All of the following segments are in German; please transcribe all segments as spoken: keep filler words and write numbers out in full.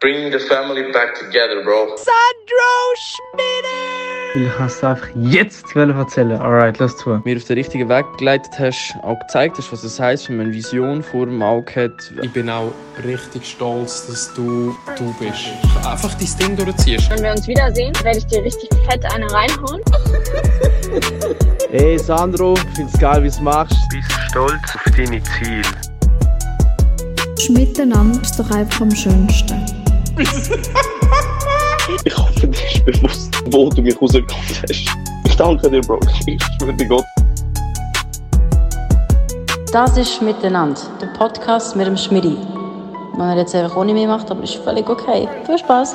Bringing the family back together, bro. Sandro Schmieder! Ich kann es einfach jetzt erzählen. Alright, lass zu. Mir auf den richtigen Weg begleitet hast, auch gezeigt hast, was es heisst, wenn man eine Vision vor dem Auge hat. Ich bin auch richtig stolz, dass du du bist. Einfach dein Ding durchziehst. Wenn wir uns wiedersehen, werde ich dir richtig fett eine reinhauen. Hey Sandro, ich find's geil, wie du es machst. Bist stolz auf deine Ziele. Miteinander ist doch einfach am schönsten. Ich hoffe, dir ist bewusst, wo du mich rausgekommen hast. Ich danke dir, Bro. Ich schwöre dir Gott. Das ist «Miteinander», der Podcast mit dem Schmidi. Wenn er jetzt einfach ohne mich macht, aber ist völlig okay. Viel Spaß!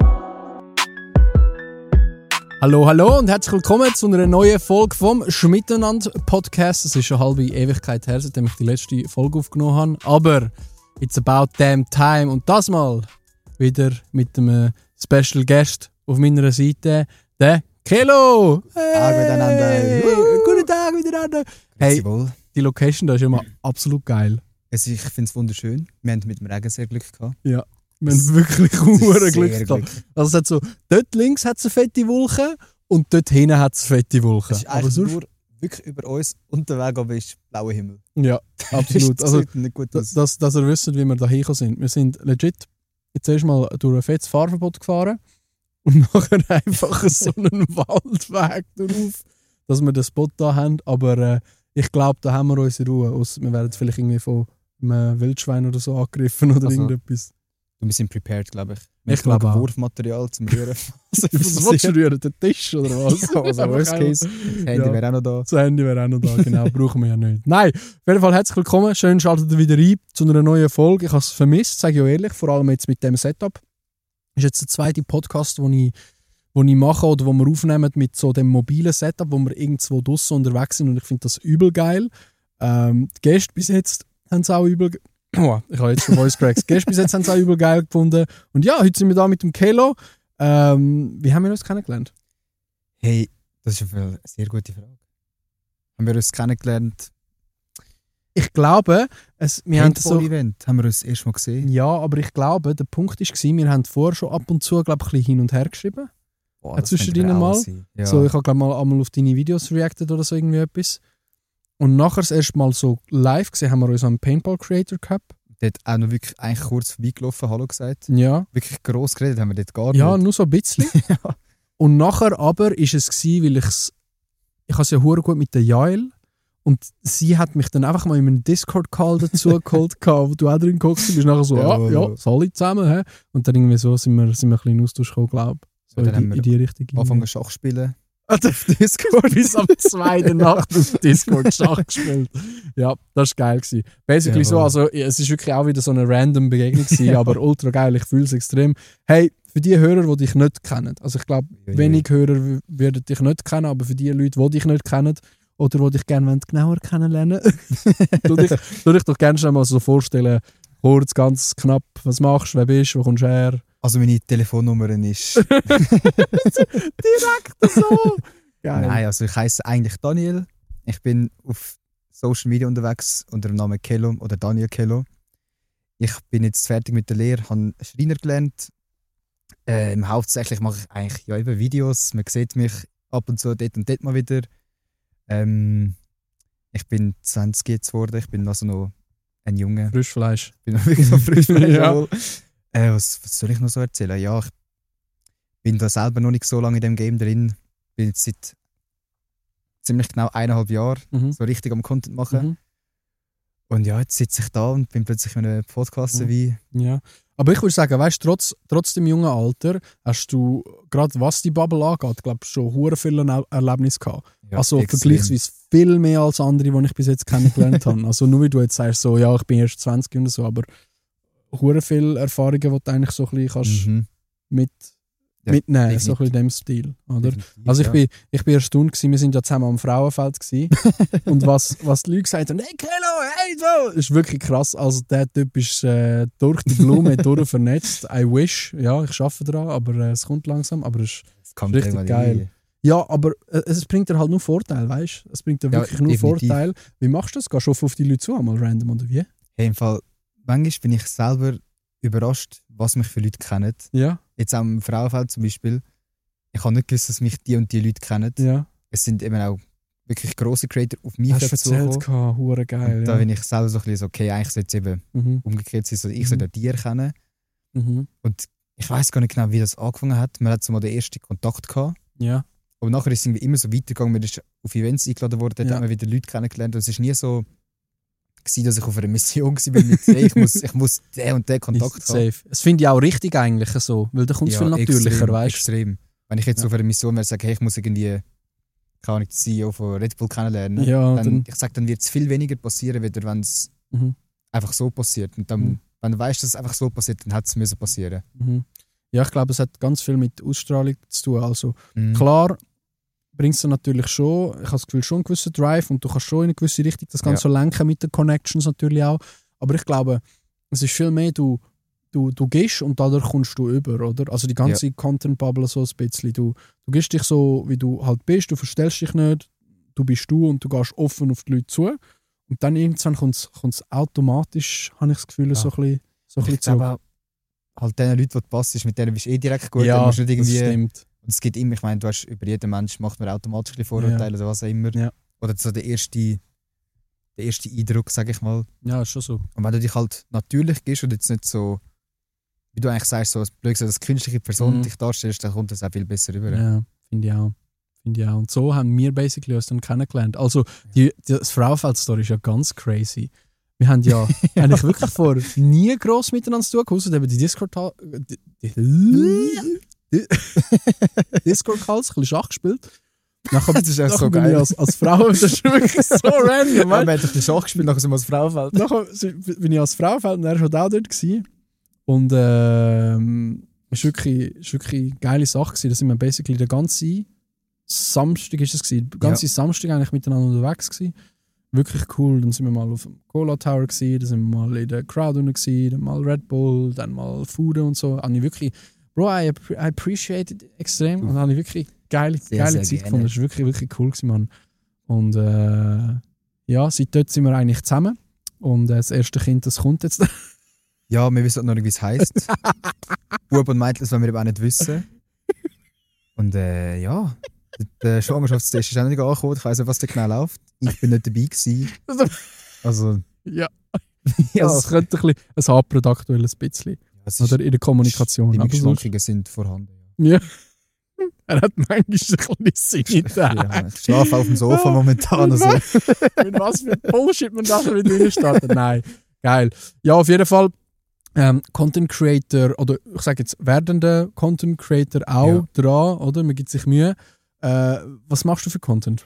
Hallo, hallo und herzlich willkommen zu einer neuen Folge vom «Schmiteinander»-Podcast. Es ist schon halbe Ewigkeit her, seitdem ich die letzte Folge aufgenommen habe. Aber it's about damn time. Und das mal wieder mit einem Special Guest auf meiner Seite, der Kelo. Hey. Tag miteinander. Hey. Guten Tag miteinander. Hey, die Location da ist immer absolut geil. Also ich finde es wunderschön. Wir haben mit dem Regen sehr Glück gehabt. Ja, wir haben wirklich hure Glück gehabt. Also es hat so, dort links hat es eine fette Wolke und dort hinten hat es fette Wolken. Es ist aber sonst nur wirklich über uns und der Weg aber ist blauer Himmel. Ja, absolut. Das also, nicht gut aus. dass, dass ihr wisst, wie wir da hingekommen sind. Wir sind legit jetzt erstmal durch ein fettes Fahrverbot gefahren und nachher einfach so einen Waldweg drauf, dass wir den Spot da haben. Aber äh, ich glaube, da haben wir unsere Ruhe. Ausser wir werden vielleicht irgendwie von einem Wildschwein oder so angegriffen oder also, irgendetwas. Wir sind prepared, glaube ich. Wir ich glaube auch. Wurfmaterial zum Rühren. Was willst du rühren? Den Tisch oder was? Ja, also worst case. Das Handy ja. wäre auch noch da. Das Handy wäre auch noch da, genau. Brauchen wir ja nicht. Nein, auf jeden Fall herzlich willkommen. Schön, schaltet ihr wieder ein zu einer neuen Folge. Ich habe es vermisst, sage ich auch ehrlich. Vor allem jetzt mit dem Setup. Das ist jetzt der zweite Podcast, den ich, den ich mache oder den wir aufnehmen mit so dem mobilen Setup, wo wir irgendwo draussen unterwegs sind. Und ich finde das übel geil. Ähm, die Gäste bis jetzt haben es auch übel geil. Oh, ich habe jetzt schon Voice Cracks. Gestern bis jetzt haben sie auch übel geil gefunden. Und ja, heute sind wir da mit dem Kelo. Ähm, wie haben wir uns kennengelernt? Hey, das ist eine sehr gute Frage. Haben wir uns kennengelernt? Ich glaube, es, wir haben so... Event haben wir uns erst mal gesehen. Ja, aber ich glaube, der Punkt war, wir haben vorher schon ab und zu glaub, ein bisschen hin und her geschrieben. Boah, äh, zwischen ihnen mal. Ja. So, ich habe glaube mal einmal auf deine Videos reacted oder so irgendwie etwas. Und nachher das erste Mal so live gesehen, haben wir uns am Paintball Creator gehabt. Dort auch noch wirklich eigentlich kurz vorbeigelaufen, Hallo gesagt. Ja. Wirklich gross geredet haben wir dort gar nicht. Ja, nur so ein bisschen. Ja. Und nachher aber war es gewesen, weil ich's, ich es ja hure gut mit der Jael und sie hat mich dann einfach mal in einen Discord-Call dazu geholt, wo du auch drin geguckt bist. Nachher so, ja, ja, ja alle zusammen. He? Und dann irgendwie so sind wir, sind wir ein bisschen in Austausch gekommen, glaube ich. So ja, dann in, haben in die Richtung. Anfangen Schach spielen. Auf Discord bis am zwei der Nacht auf Discord Schach gespielt. Ja, das war geil gewesen. Basically ja, so, also es ist wirklich auch wieder so eine random Begegnung gewesen, ja. Aber ultra geil, ich fühle es extrem. Hey, für die Hörer, die dich nicht kennen, also ich glaube, ja, wenig ja. Hörer würden dich nicht kennen, aber für die Leute, die dich nicht kennen oder die dich gerne genauer kennenlernen würde ich, ich doch gerne schon mal so vorstellen, kurz, ganz knapp, was machst du, wer bist du, wo kommst du her? Also meine Telefonnummer ist... Direkt so! Geil. Nein, also ich heiße eigentlich Daniel. Ich bin auf Social Media unterwegs unter dem Namen Kelo oder Daniel Kelo. Ich bin jetzt fertig mit der Lehre, habe Schreiner gelernt. Ähm, hauptsächlich mache ich eigentlich ja, eben Videos. Man sieht mich ab und zu dort und dort mal wieder. Ähm, ich bin zwanzig jetzt geworden, ich bin also noch ein Junge. Frischfleisch. Ich bin noch wirklich noch Frischfleisch. Ja. Äh, was, was soll ich noch so erzählen? Ja, ich bin da selber noch nicht so lange in dem Game drin. Bin jetzt seit ziemlich genau eineinhalb Jahren mhm. so richtig am Content machen. Mhm. Und ja, jetzt sitze ich da und bin plötzlich in einem Podcast dabei. Mhm. Ja. Aber ich würde sagen, weißt, trotz, trotz dem jungen Alter hast du, gerade was die Bubble angeht, glaube schon hure viele Erlebnisse gehabt. Ja, also extrem. Vergleichsweise viel mehr als andere, die ich bis jetzt kennengelernt habe. Also nur wie du jetzt sagst, so, ja, ich bin erst zwanzig und so, aber hure viele Erfahrungen, die du eigentlich so ein bisschen kannst mhm. mit, ja, mitnehmen kannst, so ein bisschen in dem Stil. Oder? Also ich, ja. bin, ich bin erstaunt gewesen, wir sind ja zusammen am Frauenfeld gewesen. Und was, was die Leute gesagt haben, hey Kelo, hey so, ist wirklich krass. Also der Typ ist äh, durch die Blume durch vernetzt. I wish, ja, ich arbeite daran, aber äh, es kommt langsam, aber es ist richtig geil. Rein. Ja, aber äh, es bringt dir halt nur Vorteil, weißt du? Es bringt dir wirklich ja, nur definitiv. Vorteil. Wie machst du das? Gehst du auf die Leute zu, einmal random oder wie? Hey, im Fall manchmal bin ich selber überrascht, was mich für Leute kennen. Ja. Jetzt auch im Frauenfeld zum Beispiel. Ich habe nicht gewusst, dass mich die und die Leute kennen. Ja. Es sind eben auch wirklich grosse Creator auf mich dazugekommen. Hure geil. Und da ja. bin ich selber so ein bisschen so, okay, eigentlich sollte es eben mhm. umgekehrt sein, so, ich mhm. sollte die erkennen. Mhm. Und ich weiß gar nicht genau, wie das angefangen hat. Man hat so mal den ersten Kontakt gehabt. Ja. Aber nachher ist es irgendwie immer so weitergegangen. Man ist auf Events eingeladen worden, dort ja. hat man wieder Leute kennengelernt. Und es war nie so, gewesen, dass ich auf einer Mission war mit hey, ich muss, ich muss den und den Kontakt ist haben. Safe. Das finde ich auch richtig eigentlich so, weil da kommt es ja, viel natürlicher, weißt du? Extrem. Wenn ich jetzt ja. auf einer Mission wäre, sage, hey, ich muss irgendwie kann ich den C E O von Red Bull kennenlernen, ja, dann, dann, ich sage, dann wird es viel weniger passieren, wieder, wenn es mhm. einfach so passiert. Und dann, mhm. wenn du weißt, dass es einfach so passiert, dann hätte es müssen passieren. Mhm. Ja, ich glaube, es hat ganz viel mit Ausstrahlung zu tun. Also mhm. klar bringst du natürlich schon, ich habe das Gefühl, schon einen gewissen Drive und du kannst schon in eine gewisse Richtung das Ganze ja. lenken mit den Connections natürlich auch. Aber ich glaube, es ist viel mehr, du, du, du gehst und dadurch kommst du über, oder? Also die ganze ja. Content-Bubble so ein bisschen. Du, du gehst dich so, wie du halt bist, du verstellst dich nicht, du bist du und du gehst offen auf die Leute zu. Und dann irgendwann kommt es automatisch, habe ich das Gefühl, ja. so ein bisschen, so ein bisschen zurück. Halt den Leuten, die du passt, mit denen bist du eh direkt gut. Ja, musst nicht irgendwie, das stimmt. Und es gibt immer, ich meine, du hast über jeden Menschen macht man automatisch ein Vorurteile ja. oder was auch immer. Ja. Oder so der erste, der erste Eindruck, sage ich mal. Ja, ist schon so. Und wenn du dich halt natürlich gehst und jetzt nicht so, wie du eigentlich sagst, so als, blöd gesagt, als künstliche Person mhm. dich darstellst, dann kommt das auch viel besser rüber. Ja, finde ich auch. Finde ich auch. Und so haben wir basically uns dann kennengelernt. Also, die, die, das Frauenfeld-Story ist ja ganz crazy. Wir haben ja eigentlich wirklich vor nie gross miteinander zu tun, außer eben die Discord die, die, die Discord-Calls, ein bisschen Schach gespielt. Nachher, das ist echt so geil. Als, als Frau, das ist wirklich so random. Ja, wir haben ein bisschen Schach gespielt, nachher sind wir als Frauenfeld. Nachher bin ich als Frauenfeld und er war auch dort gewesen. Und ähm, es war wirklich, ist wirklich eine geile Sache gewesen. Da sind wir basically den ganzen Samstag, ist es gewesen, den ganzen ja. Samstag eigentlich miteinander unterwegs gewesen. Wirklich cool. Dann sind wir mal auf dem Cola Tower gewesen, dann sind wir mal in der Crowd gewesen, dann mal Red Bull, dann mal Food und so. Habe ich wirklich, Bro, I, I appreciate it extrem. Und habe ich wirklich geile, sehr, geile sehr Zeit gerne. gefunden. Das war wirklich, wirklich cool gewesen, Mann. Und äh, ja, seit dort sind wir eigentlich zusammen. Und äh, das erste Kind, das kommt jetzt. Ja, wir wissen noch nicht, wie es heisst. Bub und Mädchen, das wollen wir eben auch nicht wissen. Und äh, ja, der Schwangerschaftstest ist auch nicht angekommen. Ich weiss nicht, was da genau läuft. Ich bin nicht dabei gewesen. Also... Ja. ja. Also es könnte ein bisschen... Es hapert aktuell ein bisschen. Ja, oder in der Kommunikation. Die Schwankungen sind vorhanden. Ja. Er hat manchmal ein bisschen Sinn. Ja, ich schlafe auf dem Sofa momentan. Also. Mit was für Bullshit man da wieder durchstarten. Nein. Geil. Ja, auf jeden Fall. Ähm, Content Creator, oder ich sage jetzt werdende Content Creator auch ja. dran, oder? Man gibt sich Mühe. Äh, was machst du für Content?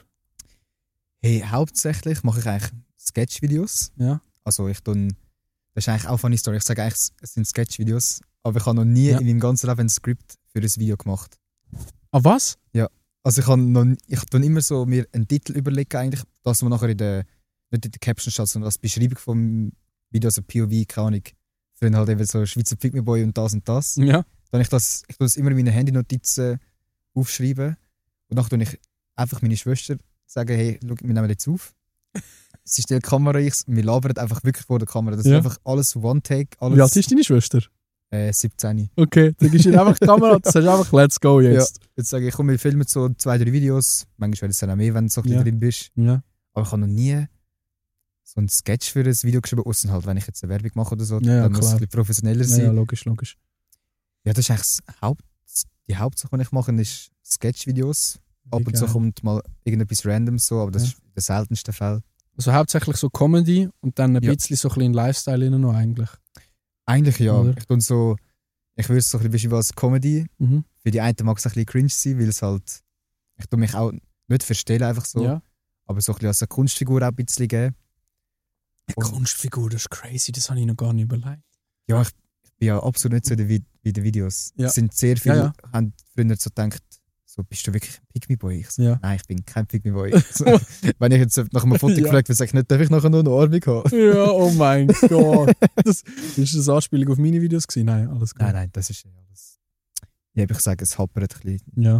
Hey, hauptsächlich mache ich eigentlich Sketch-Videos. Ja. Also ich tue, das ist eigentlich auch eine funny Story. Ich sage eigentlich, es sind Sketch-Videos, aber ich habe noch nie ja. in meinem ganzen Leben ein Skript für ein Video gemacht. Ah, was? Ja. Also ich habe noch, ich tue immer so mir einen Titel überlegen eigentlich, dass man nachher in der, nicht in der Caption steht, sondern als Beschreibung vom Video, also P O V, keine Ahnung. Für halt eben so Schweizer Pygmy Boy und das und das. Ja. Dann ich das, ich tue das immer in meine Handynotizen aufschreiben. Und dann tue ich einfach meine Schwester sagen, hey, schau, wir nehmen jetzt auf. Sie stellt die Kamera ein, wir labern einfach wirklich vor der Kamera. Das ja. ist einfach alles One-Take. Wie alt ist deine Schwester? Äh, siebzehn. Okay, dann gibst du ihr einfach die Kamera und sagst einfach, let's go jetzt. Ja, jetzt sage ich, komm, wir filmen so zwei, drei Videos. Manchmal wäre es dann auch mehr, wenn du so ein bisschen ja. drin bist. Ja. Aber ich habe noch nie so einen Sketch für ein Video geschrieben, außer halt, wenn ich jetzt eine Werbung mache oder so. Ja, ja, dann klar. muss es ein bisschen professioneller sein. Ja, ja, logisch, logisch. Ja, das ist eigentlich das Haupt, die Hauptsache, die ich mache, ist Sketch-Videos. Ab und zu kommt mal irgendetwas Randoms so, aber das ja. ist der seltenste Fall. Also hauptsächlich so Comedy und dann ein ja. bisschen so ein bisschen Lifestyle noch eigentlich? Eigentlich ja. Oder? Ich tue so, ich würde es so ein bisschen als Comedy. Mhm. Für die einen mag es ein bisschen cringe sein, weil es halt, ich tue mich auch nicht verstellen einfach so, ja. aber so ein bisschen als eine Kunstfigur auch ein bisschen geben. Eine Kunstfigur, das ist crazy, das habe ich noch gar nicht überlegt. Ja, ich, ich bin ja absolut nicht so wie in den Videos. Ja. Es sind sehr viele, ja, ja. haben früher so gedacht, so, bist du wirklich ein Pygmy-Boy? Ich so, ja. nein, ich bin kein Pygmy-Boy. So, wenn ich jetzt nach einem Foto ja. gefragt werde, sage ich nicht, darf ich nachher nur eine Armung haben? Ja, oh mein Gott. Das, ist das Anspielung auf meine Videos gewesen? Nein, alles gut. Nein, nein, das ist ja alles. Ja, ich sage, es hapert ein bisschen. Ja.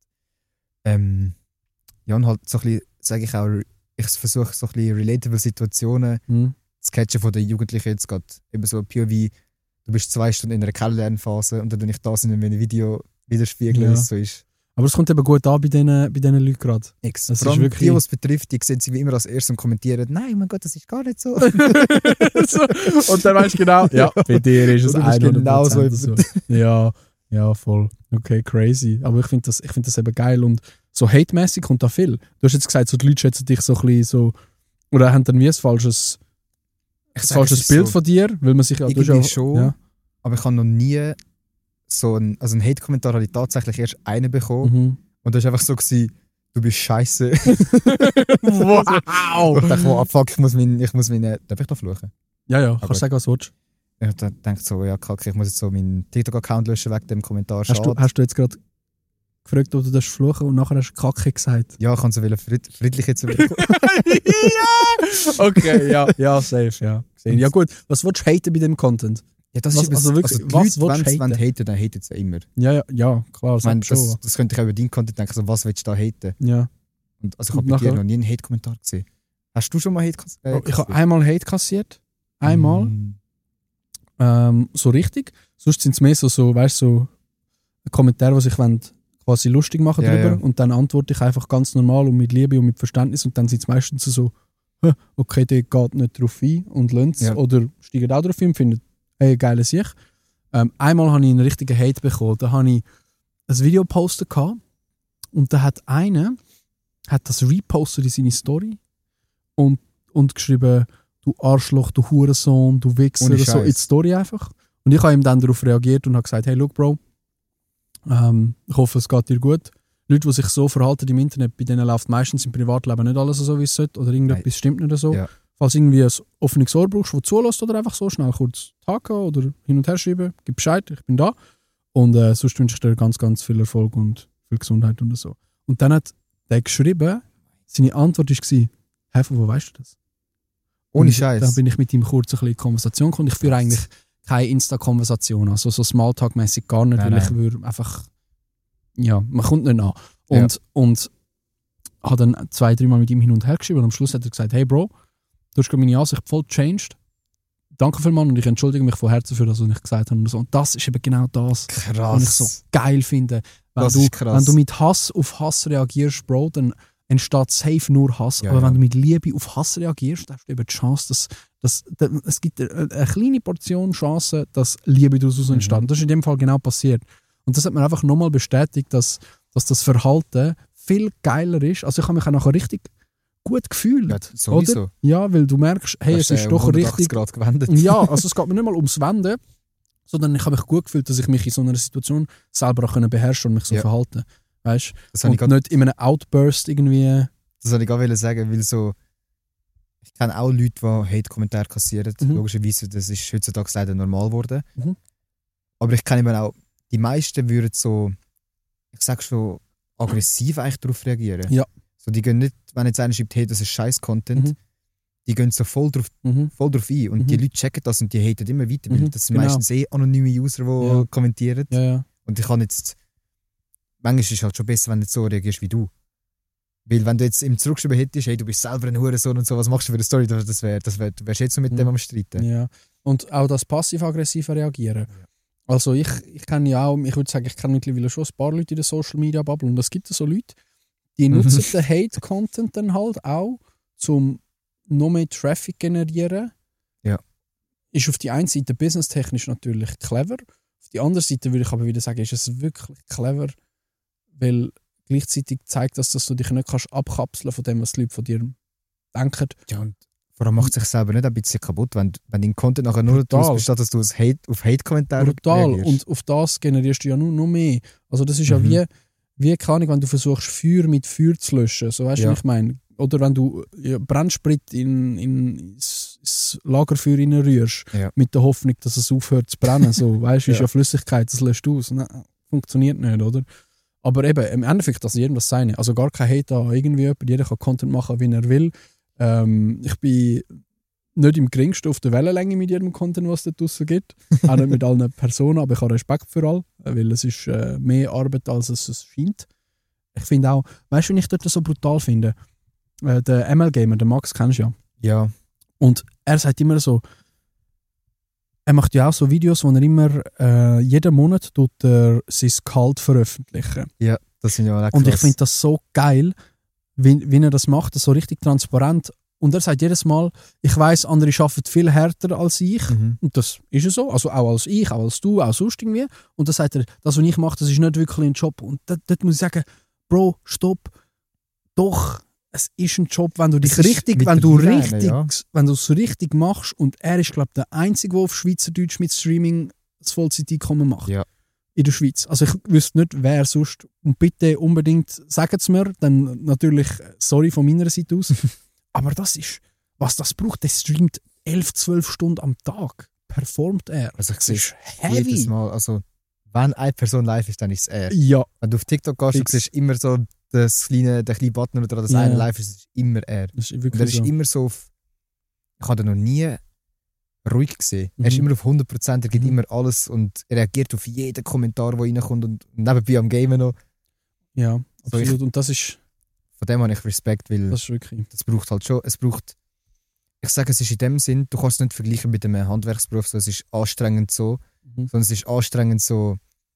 Ähm, ja, und halt so ein bisschen, sage ich auch, ich versuche so ein bisschen relatable Situationen mhm. zu catchen von den Jugendlichen jetzt gerade. Eben so P O V, du bist zwei Stunden in einer Kennenlernphase und dann tue ich das in einem Video widerspiegeln, Ja. wie es so ist. Aber es kommt eben gut an bei diesen, bei diesen Leuten gerade. Ex. Das Vor ist allem wirklich- die, die es betrifft, die sehen sie wie immer als erstes und kommentieren, nein, mein Gott, das ist gar nicht so. so. Und dann weißt du genau, ja, bei dir ist es Du bist hundert genau Prozent so. so. Ja, ja, voll. Okay, crazy. Aber ich finde das, ich find das eben geil. Und so hate-mäßig kommt da viel. Du hast jetzt gesagt, so die Leute schätzen dich so ein bisschen so, oder haben dann wie ein falsches, Ich ein sage, es falsches ist Bild so, von dir, weil man sich ja... du hast irgendwie ja- schon, Ja. aber ich habe noch nie so einen, also einen Hate-Kommentar habe ich tatsächlich erst einen bekommen Mhm. und das war einfach so, gewesen, du bist scheiße. Wow! Ich dachte, oh, fuck, ich muss meinen, ich muss meinen, darf ich da fluchen? Ja, ja, Aber- kannst du sagen, was du willst. Ich dachte so, ja, kacke, ich muss jetzt so meinen TikTok-Account löschen wegen dem Kommentar. Hast du, Schade. hast du jetzt gerade gefragt, ob du das fluchen und nachher hast du Kacke gesagt? Ja, ich kann so fried, friedlich jetzt überkommen. Ja! Okay, ja, ja, safe, ja. Gesehen. Ja gut, was willst du haten bei dem Content? Ja, das Was- ist eben, also also wirklich, die was Leute, willst du wenn sie haten? haten, dann haten sie ja immer. Ja, ja, ja klar, Ich das meine, schon. das, das könnte ich auch über deinen Content denken, so, was willst du da haten? Ja. Und, also ich Und habe bei dir nachher- noch nie einen Hate-Kommentar gesehen. Hast du schon mal Hate äh, Oh, ich habe einmal Hate kassiert. Einmal. Mm. Ähm, so richtig. Sonst sind es mehr so, so weißt du, so Kommentare, die sich wollen, quasi lustig machen Ja, drüber. ja. Und dann antworte ich einfach ganz normal und mit Liebe und mit Verständnis. Und dann sind es meistens so, «Hä, okay, der geht nicht drauf ein und lernt es. Ja. Oder steigt auch drauf ein und findet, hey, geile Sicht. Ähm, einmal habe ich einen richtigen Hate bekommen. Da habe ich ein Video gepostet gehabt, und da hat einer hat das repostet in seine Story und, und geschrieben, du Arschloch, du Hurensohn, du Wichser, Ohne so Scheiß. in die Story einfach. Und ich habe ihm dann darauf reagiert und habe gesagt, hey, look, Bro, ähm, ich hoffe, es geht dir gut. Leute, die sich so verhalten im Internet, bei denen läuft meistens im Privatleben nicht alles so, wie es sollte, oder irgendetwas Nein. stimmt nicht so. Ja. Falls du irgendwie ein offenes Ohr brauchst, das zulässt, oder einfach so schnell kurz haken oder hin und her schreiben, gib Bescheid, ich bin da. Und äh, sonst wünsche ich dir ganz, ganz viel Erfolg und viel Gesundheit und so. Und dann hat der geschrieben, seine Antwort war, hey, von wo weißt du das? Ohne Und Scheiß. Dann bin ich mit ihm kurz ein bisschen in Konversation gekommen. Ich führe eigentlich keine Insta-Konversation, also so Smalltalk-mäßig gar nicht, Nein, weil ich nein. würde einfach, ja, man kommt nicht an. Und, Ja. und habe dann zwei, dreimal mit ihm hin und her geschrieben und am Schluss hat er gesagt, hey Bro, du hast gerade meine Ansicht voll changed. Danke vielmals und ich entschuldige mich von Herzen für das, was ich gesagt habe. Und, so. Und das ist eben genau das, Krass. was ich so geil finde. Wenn, Das du, ist krass. wenn du mit Hass auf Hass reagierst, Bro, dann entsteht safe nur Hass. Ja, Aber ja. wenn du mit Liebe auf Hass reagierst, dann hast du eben die Chance, dass, dass, dass es gibt eine, eine kleine Portion Chance, dass Liebe daraus entsteht. Mhm. Und das ist in dem Fall genau passiert. Und das hat mir einfach nochmal bestätigt, dass, dass das Verhalten viel geiler ist. Also ich habe mich auch nachher richtig gut gefühlt. Ja, sowieso. Oder? Ja, weil du merkst, hey, Hast, es ist äh, doch hundertachtzig richtig. Grad gewendet. Ja, also es geht mir nicht mal ums Wenden, sondern ich habe mich gut gefühlt, dass ich mich in so einer Situation selber auch können beherrschen und mich so Ja. verhalten. Weißt Das du? habe ich Und grad- nicht in einem Outburst irgendwie. Das wollte ich gerade sagen, weil so, ich kenne auch Leute, die Hate-Kommentare kassieren. Mhm. Logischerweise, das ist heutzutage leider normal geworden. Mhm. Aber ich kenne eben auch, die meisten würden so, ich sag schon, aggressiv eigentlich darauf reagieren. Ja. So, die gehen nicht, wenn jetzt einer schreibt, hey, das ist Scheiß-Content, Mhm. die gehen so voll drauf, Mhm. voll drauf ein. Und Mhm. die Leute checken das und die haten immer weiter, weil Mhm, das sind genau. meistens eh anonyme User, die Ja. kommentieren. Ja, ja. Und ich kann jetzt, manchmal ist es halt schon besser, wenn du nicht so reagierst wie du. Weil wenn du jetzt ihm zurückgeschrieben hättest, hey, du bist selber ein Hurensohn und so, was machst du für eine Story? Das wäre, das wär, du wärst jetzt so mit Mhm. dem am Streiten. Ja. Und auch das passiv-aggressive Reagieren. Also ich, ich kenne ja auch, ich würde sagen, ich kenne mittlerweile schon ein paar Leute in der Social Media Bubble und es gibt so Leute, die nutzen den Hate-Content dann halt auch, um noch mehr Traffic generieren. Ja. Ist auf die einen Seite businesstechnisch natürlich clever, auf die andere Seite würde ich aber wieder sagen, ist es wirklich clever, weil gleichzeitig zeigt das, dass du dich nicht kannst abkapseln von dem, was die Leute von dir denken. Ja, und vor allem macht sich selber nicht ein bisschen kaputt, wenn, wenn dein Content nachher nur daraus besteht, dass du es Hate, auf Hate-Kommentare Brutal. reagierst. Und auf das generierst du ja nur noch mehr. Also das ist ja Mhm. wie, wie keine Ahnung, wenn du versuchst, Feuer mit Feuer zu löschen. So, weißt du, Ja. was ich meine? Oder wenn du ja, Brennsprit in, in, ins, ins Lagerfeuer reinrührst, Ja. mit der Hoffnung, dass es aufhört zu brennen. So, weißt du, ist Ja. ja Flüssigkeit, das löscht aus. Nein, funktioniert nicht, oder? Aber eben, im Endeffekt, dass jedem das seine. Also gar kein Hate an irgendwie jemand. Jeder kann Content machen, wie er will. Ähm, ich bin nicht im geringsten auf der Wellenlänge mit jedem Content, was es da draussen gibt. Auch nicht mit allen Personen, aber ich habe Respekt für alle, weil es ist äh, mehr Arbeit, als es, es scheint. Ich finde auch, weißt du, wenn ich dort so brutal finde, äh, der M L-Gamer, der Max, kennst du ja. Ja. Und er sagt immer so, er macht ja auch so Videos, wo er immer äh, jeden Monat tut er sein Gehalt veröffentlichen. Ja, das sind ja auch Und ich finde das so geil, wie, wie er das macht, das so richtig transparent. Und er sagt jedes Mal, ich weiss, andere arbeiten viel härter als ich. Mhm. Und das ist ja so. Also auch als ich, auch als du, auch sonst irgendwie. Und dann sagt er, das, was ich mache, das ist nicht wirklich ein Job. Und dort, dort muss ich sagen, Bro, stopp. Doch, es ist ein Job, wenn du dich Es ist richtig, wenn du mittlerweile, richtig, ja. wenn du es richtig machst. Und er ist, glaube ich, der Einzige, der auf Schweizerdeutsch mit Streaming das Vollzeiteinkommen macht. Ja. In der Schweiz. Also ich wüsste nicht, wer sonst. Und bitte unbedingt sagt es mir. Dann natürlich, sorry von meiner Seite aus. Aber das ist, was das braucht. Der streamt elf, zwölf Stunden am Tag. Performt er. Also ich das sehe ist heavy. jedes Mal, also wenn eine Person live ist, dann ist es er. Ja. Wenn du auf TikTok gehst, Fix. du siehst immer so das kleine, den kleinen Button oder das Ja, eine ja. live ist, ist immer er. Das ist Und wirklich er ist so. immer so auf, ich habe ihn noch nie ruhig gesehen. Er ist Mhm. immer auf hundert Prozent, er gibt Mhm. immer alles und er reagiert auf jeden Kommentar, der reinkommt und nebenbei am Gamen noch. Ja, So, absolut. ich- Und das ist, Von dem habe ich Respekt, weil das ist wirklich. das braucht halt schon, es braucht, ich sage, es ist in dem Sinn, du kannst es nicht vergleichen mit einem Handwerksberuf, so, es ist anstrengend so, Mhm. sondern es ist anstrengend so,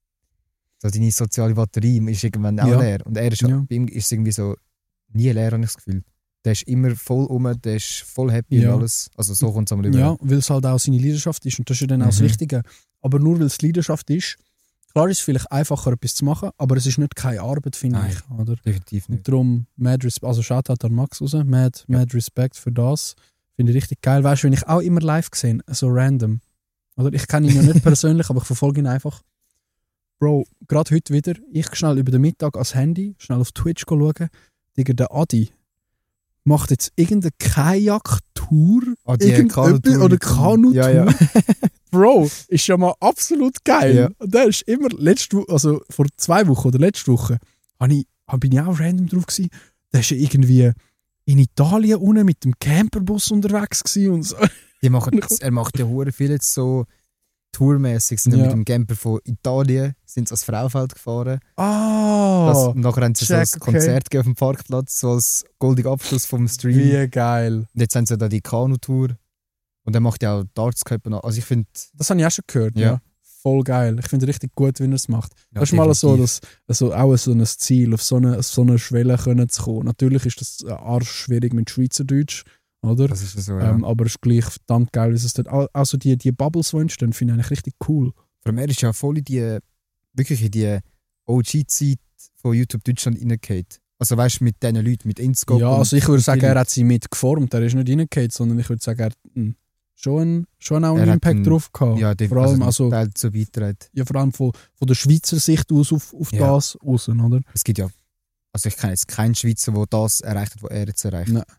so deine soziale Batterie ist irgendwann auch Ja. leer. Und er ist, Ja. bei ihm ist es irgendwie so nie leer, habe ich das Gefühl. Der ist immer voll um, der ist voll happy Ja. und alles. Also so kommt es einmal rüber. Ja, weil es halt auch seine Leidenschaft ist und das ist ja dann auch das Mhm. Wichtige. Aber nur weil es Leidenschaft ist, klar ist es vielleicht einfacher, etwas zu machen, aber es ist nicht keine Arbeit, finde Nein. ich. Oder? Definitiv nicht. Und darum, mad Respect, also Shoutout an Max raus, mad, mad Respect für das. Finde ich richtig geil. Weißt du, wenn ich auch immer live gesehen, so random. Oder ich kenne ihn ja nicht persönlich, aber ich verfolge ihn einfach. Bro, gerade heute wieder, ich schnell über den Mittag ans Handy, schnell auf Twitch schauen. Digga, der Adi macht jetzt irgendeine Kajak-Tour. Ah, die irgendetwas- Kanutour oder mit dem- Kanutour. Ja, ja. Bro, ist ja mal absolut geil. Ja. Und der ist immer, letzte Woche, also vor zwei Wochen oder letzte Woche, hab ich, hab- bin ich auch random drauf gewesen. Der ist ja irgendwie in Italien unten mit dem Camperbus unterwegs gewesen und so. Die machen, er macht ja hure viel jetzt so tourmäßig. Sind ja. Ja. mit dem Camper von Italien sind sie ans Fraufeld gefahren. Ah, Das, und nachher haben sie so ein check, okay. Konzert gegeben auf dem Parkplatz, so als goldiger Abschluss vom Stream. wie geil. Und jetzt haben sie da die Kanutour. Und er macht ja auch Darts Cup. noch. Also ich finde, Das habe ich auch schon gehört, ja. Ja. Voll geil. Ich finde richtig gut, wie er es macht. Ja, das ist mal so, definitiv. dass, also auch so ein Ziel, auf so eine, auf so eine Schwelle können zu kommen. Natürlich ist das arsch schwierig mit Schweizerdeutsch, oder? das ist so, ja. Ähm, aber es ist gleich verdammt geil, wie es dort. Also die, die Bubbles, die entstehen, finde ich eigentlich richtig cool. Vor allem er ist ja voll in die, wirklich in die O G-Zeit von YouTube Deutschland reingehauen. Also weißt du, mit diesen Leuten, mit Inscope. Ja, und also ich würde und sagen, viele- er hat sie mitgeformt. Er ist nicht reingehauen, sondern ich würde sagen, er hat mh, schon, schon auch einen Er hat Impact einen- drauf gehabt. Ja, der, vor allem, also, also, Teil dazu beitragen. ja, vor allem von, von der Schweizer Sicht aus auf, auf Ja. das raus, oder? Es gibt ja, also ich kenne jetzt keinen Schweizer, der das erreicht hat, was er jetzt erreicht. Nein.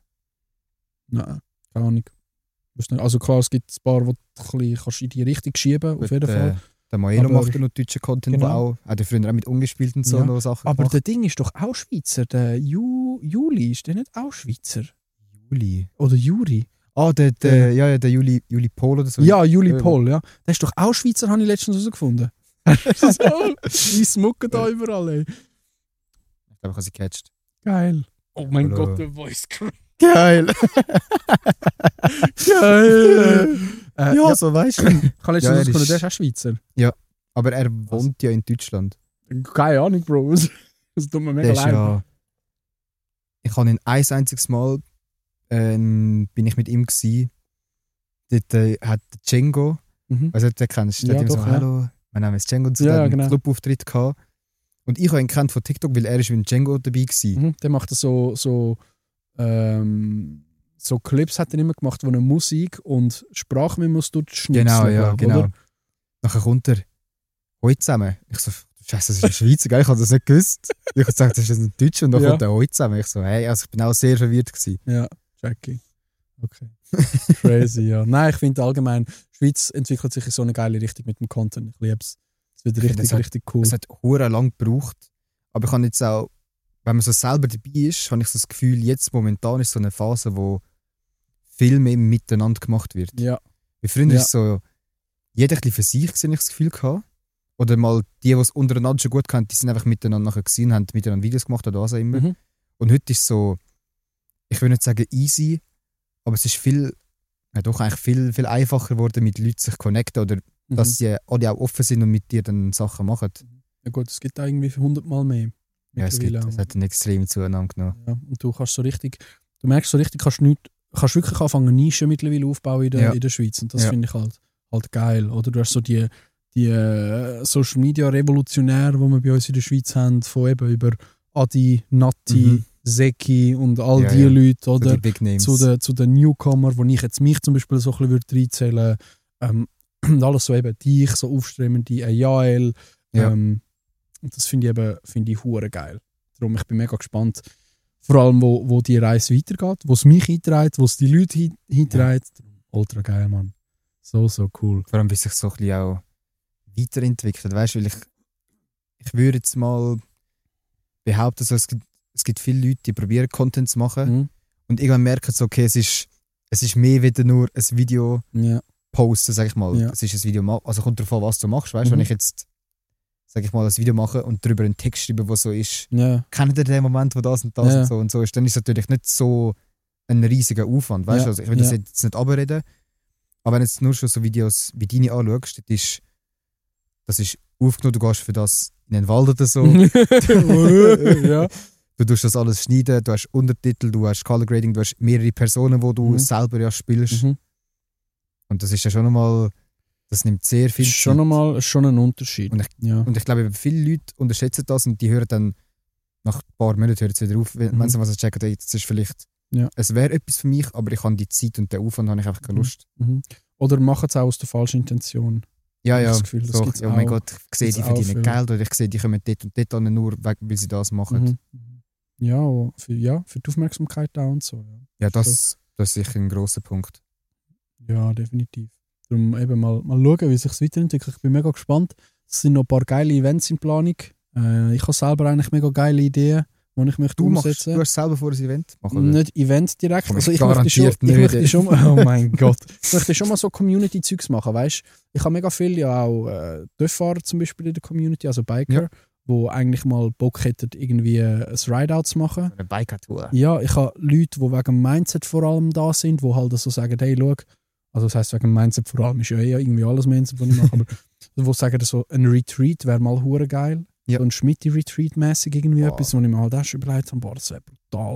Nein, keine Ahnung. Weiß nicht. Also klar, es gibt ein paar, die du ein bisschen kannst in die Richtung schieben auf Gut, jeden äh, Fall. Der Maelo Aber- macht ja noch deutschen Content, Genau. der auch, hat er früher auch mit ungespielt und so Ja. noch Sachen Aber gemacht. der Ding ist doch auch Schweizer. Der Ju, Juli, ist der nicht auch Schweizer? Juli. Oder Juri? Ah, der, der, ja, ja, der Juli, Juli Pol oder so. Ja, Juli Ja. Pohl, ja. Der ist doch auch Schweizer, habe ich letztens herausgefunden. so, die smucken da überall, ey. Ich glaube, ich habe sie gecatcht. Geil. Oh mein Hallo. Gott, der Voice Crack. Geil! Geil! äh, ja, so weißt du. ich habe letztens Ja, er herausgefunden, ist- der ist auch Schweizer. Aber er wohnt ja in Deutschland. Keine Ahnung, Bro. Das das tut mir mega Der ist leid. ja, ich habe ihn ein einziges Mal ähm, bin ich mit ihm gsi. Dort äh, hat der Django, Mhm. also den kennst du, der Ja, hat ihm doch, so, ja. hallo, mein Name ist Django, und so, Ja, der hat einen genau. Clubauftritt gehabt. Und ich habe ihn kennt von TikTok, weil er ist mit Django dabei gsi. Mhm. Der macht so, so, ähm, so Clips hat er immer gemacht, wo er Musik und Sprachmemos durchschnitzeln. Genau, ja, glaub, genau. Oder? Nachher kommt er, heute zusammen. Ich so, Scheiße, das ist ein Schweizer, gell? Ich habe das nicht gewusst. Ich habe gesagt, das ist ein Deutscher und dann Ja. kommt er heute zusammen. Ich so, hey, also ich bin auch sehr verwirrt gewesen. Ja, Jackie. Okay. Crazy, ja. Nein, ich finde allgemein, die Schweiz entwickelt sich in so eine geile Richtung mit dem Content. Ich liebe es. Es wird Ich finde, richtig, es hat- richtig cool. Es hat hure lang gebraucht. Aber ich habe jetzt auch, wenn man so selber dabei ist, habe ich so das Gefühl, jetzt momentan ist so eine Phase, wo viel mehr miteinander gemacht wird. Ja. Wie früher Ja. ist so, jeder ein bisschen für sich gewesen, habe ich das Gefühl gehabt. Oder mal die, die es untereinander schon gut kannten, die sind einfach miteinander nachher gesehen, haben miteinander Videos gemacht oder was auch immer. Mhm. Und heute ist so, ich will nicht sagen easy, aber es ist viel ja, doch eigentlich viel, viel einfacher geworden, mit Leuten sich connecten oder Mhm. dass sie alle auch offen sind und mit dir dann Sachen machen. Ja gut, es gibt irgendwie hundertmal mehr. Ja, es, gibt, es hat eine extreme Zunahme genommen. Ja, und du kannst so richtig, du merkst so richtig, kannst nicht, kannst wirklich anfangen, Nischen mittlerweile aufbauen in der, Ja. in der Schweiz. Und das Ja. finde ich halt, halt geil. Oder du hast so die, die äh, Social Media Revolutionäre, die wir bei uns in der Schweiz haben, von eben über Adi, Nati, Mhm. Seki und all Ja, die ja. Leute, So oder? die Big Names. Zu den, zu den Newcomer, wo ich jetzt mich zum Beispiel so ein bisschen reinzählen würde. Ähm, alles so eben dich, so aufstrebende Jael. Ja. Ähm, und das finde ich eben finde ich hure geil. Darum ich bin mega gespannt, vor allem wo, wo die Reise weitergeht, wo es mich einträgt, wo es die Leute hin- hinträgt. Ultra geil, Mann. So, so cool. Vor allem, wie sich so ein bisschen auch weiterentwickelt. Weißt du, weil ich, ich würde jetzt mal behaupten, so, es, gibt, es gibt viele Leute, die probieren, Content zu machen Mhm. und irgendwann merken sie, okay, es ist, es ist mehr wieder nur ein Video Ja. posten, sag ich mal. Ja. Es ist ein Video, ma- also kommt darauf an, was du machst. Weißt du, Mhm. wenn ich jetzt, sag ich mal, ein Video mache und darüber einen Text schreibe, wo so ist, Ja. kennt ihr den Moment, wo das und das Ja. und so und so ist, dann ist es natürlich nicht so ein riesiger Aufwand. Weißt Ja. du, also ich will das Ja. jetzt nicht abreden, aber wenn du jetzt nur schon so Videos wie deine anschaust, das ist, das ist aufgenommen, du gehst für das in den Wald oder so. Ja. Du tust das alles schneiden, du hast Untertitel, du hast Color Grading, du hast mehrere Personen, die du Mhm. selber ja spielst. Mhm. Und das ist ja schon nochmal, das nimmt sehr viel Ist schon Zeit. nochmal schon ein Unterschied. Und ich, ja. und ich glaube, viele Leute unterschätzen das und die hören dann nach ein paar Monaten hören sie wieder auf, wenn, Mhm. wenn sie was checken, hey, das ist vielleicht, Ja. es wäre etwas für mich, aber ich habe die Zeit und den Aufwand habe ich einfach keine Mhm. Lust. Mhm. Oder machen es auch aus der falschen Intention. Ja, Ich ja, habe das Gefühl, das so, gibt's oh mein auch. Gott, ich sehe, Gibt's die auch verdienen viel. Geld oder ich sehe, die kommen dort und dort an, nur weg, weil sie das machen. Mhm. Ja, auch für, ja, für die Aufmerksamkeit auch und so. Ja, Ja, das, das ist sicher ein grosser Punkt. ja definitiv. Darum eben mal, mal schauen, wie sich weiterentwickelt. Ich bin mega gespannt. Es sind noch ein paar geile Events in Planung. Äh, ich habe selber eigentlich mega geile Ideen, die ich möchte Du, machst, umsetzen. du hast selber vor ein Event machen, oder? Nicht Event direkt. Aber Also ich möchte schon, garantiert ich nicht. möchte schon oh mein Gott. Ich möchte schon mal so Community-Zeugs machen, weißt? Ich habe mega viele ja auch äh, Dörffahrer zum Beispiel in der Community, also Biker, Ja. wo eigentlich mal Bock hätten, irgendwie ein Rideout zu machen. Eine Biker-Tour. Ja, ich habe Leute, die wegen dem Mindset vor allem da sind, die halt so sagen, hey, schau, also das heisst wegen dem Mindset vor allem ist ja eh irgendwie alles Mindset, was ich mache, aber die sagen so, ein Retreat wäre mal hure geil. Ja. So ein Schmitti-Retreat-mäßig irgendwie Boah. etwas, wo ich mir halt auch schon überlegt habe, boah, das wäre brutal.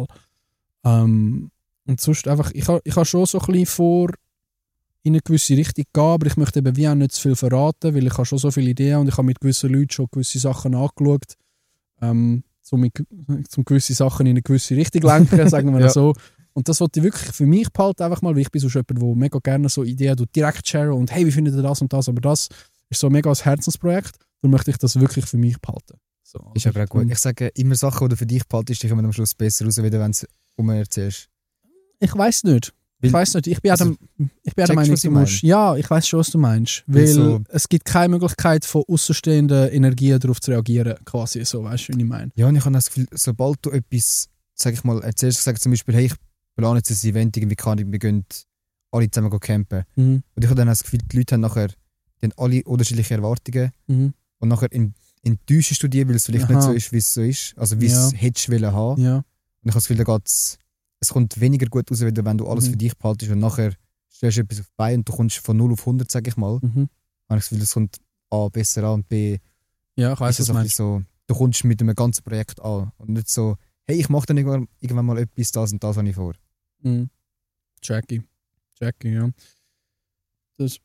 Ähm, und sonst einfach, ich habe ich ha schon so ein bisschen vor, in eine gewisse Richtung gehen, aber ich möchte eben wie auch nicht zu viel verraten, weil ich habe schon so viele Ideen und ich habe mit gewissen Leuten schon gewisse Sachen angeschaut, ähm, so mit, zum gewisse Sachen in eine gewisse Richtung lenken, sagen wir Ja. so. Und das wollte ich wirklich für mich behalten, einfach mal, weil ich bin so jemand, der mega gerne so Ideen direkt share und hey, wie findet ihr das und das, aber das ist so mega ein Herzensprojekt, dann möchte ich das wirklich für mich behalten. So, Ist aber auch gut. Ich sage immer Sachen, die du für dich behaltest, die kommen am Schluss besser raus, wieder, wenn du es um erzählst. Ich weiß nicht. Weil- Ich weiß nicht. Ich bin also, also, ich bin der checkst, Meinung, was du ich musst, ja, ich weiß schon, was du meinst. Weil Weil so- es gibt keine Möglichkeit von außenstehenden Energien darauf zu reagieren, quasi so, weißt du, wie ich meine? Ja, und ich habe das Gefühl, sobald du etwas, sag ich mal, erzählst, ich sage zum Beispiel, hey, ich plane jetzt ein Event, irgendwie kann ich, wir gehen alle zusammen go campen. Mhm. Und ich habe dann das Gefühl, die Leute haben nachher die haben alle unterschiedliche Erwartungen Mhm. und nachher in, enttäuschst du die, weil es vielleicht Aha. nicht so ist, wie es so ist, also wie Ja. es hättest wollen haben. Ja. Und ich habe das Gefühl, da geht's, es kommt weniger gut raus, wenn du alles Mhm. für dich behaltest und nachher stellst du etwas auf die Beine und du kommst von null auf hundert, sag ich mal. Mhm. habe ich das Gefühl, es kommt A besser an und B Ja, ich weiss, ist es was du ein meinst. bisschen so, du kommst mit einem ganzen Projekt an und nicht so, hey, ich mache dann irgendwann, irgendwann mal etwas, das und das habe ich vor. Mhm. Jackie. Jackie, ja. Das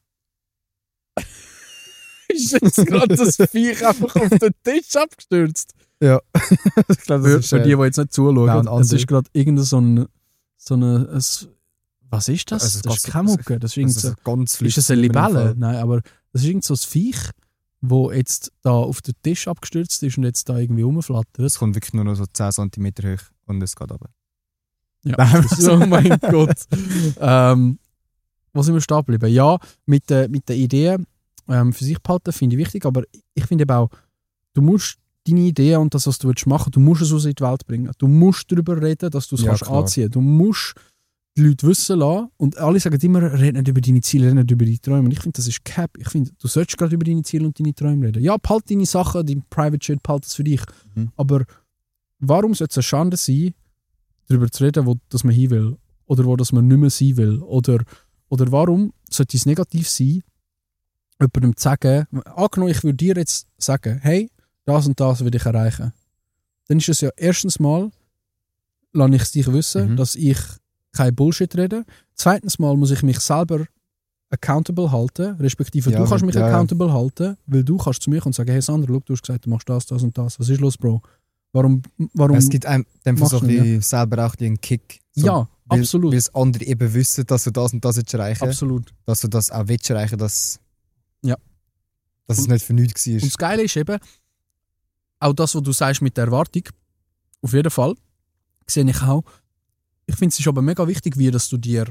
ist jetzt gerade das Viech einfach auf den Tisch abgestürzt. Ja. ich glaube, Für, das ist, für äh, die, die jetzt nicht zuschauen, nein, es andere. ist gerade irgendein so ein, so eine, ein, was ist das? Also, das ist ganz- keine Mucke, das ist irgend also so, ganz ist das eine Libelle? Nein, aber das ist irgend so ein Viech, wo jetzt da auf den Tisch abgestürzt ist und jetzt da irgendwie rumflattert. Es kommt wirklich nur noch so zehn Zentimeter hoch und es geht runter. Ja. Nein, Oh mein Gott. Ähm, wo sind wir stehen geblieben? Ja, mit der mit der Idee ähm, für sich behalten finde ich wichtig, aber ich finde eben auch, du musst deine Idee und das, was du willst machen, du musst es aus in die Welt bringen. Du musst darüber reden, dass du es Ja, kannst klar. anziehen. Du musst die Leute wissen lassen und alle sagen immer, red nicht über deine Ziele, red nicht über deine Träume. Und ich finde, das ist Cap. Ich finde, du solltest gerade über deine Ziele und deine Träume reden. Ja, behalt deine Sachen, dein Private Shit, behalt es für dich. Mhm. Aber warum sollte es eine Schande sein, darüber zu reden, wo dass man hin will oder wo dass man nicht mehr sein will oder, oder warum sollte es negativ sein, jemandem zu sagen, angenommen, ich würde dir jetzt sagen, hey, das und das will ich erreichen. Dann ist es ja erstens mal, lasse ich es dich wissen, mhm. dass ich kein Bullshit rede. Zweitens mal muss ich mich selber accountable halten, respektive ja, du kannst mich ja, accountable ja. halten, weil du kannst zu mir kommen und sagen, hey Sandra, look, du hast gesagt, du machst das, das und das. Was ist los, Bro? Warum, warum es gibt einem dem so ein selber auch einen Kick. So, ja, weil, absolut. Weil es andere eben wissen, dass du das und das jetzt erreichen. Absolut. Dass du das auch willst erreichen, dass, ja. dass es nicht für nichts war. Und das Geile ist eben, auch das, was du sagst mit der Erwartung, auf jeden Fall, sehe ich auch, ich finde es ist aber mega wichtig, wie dass du dir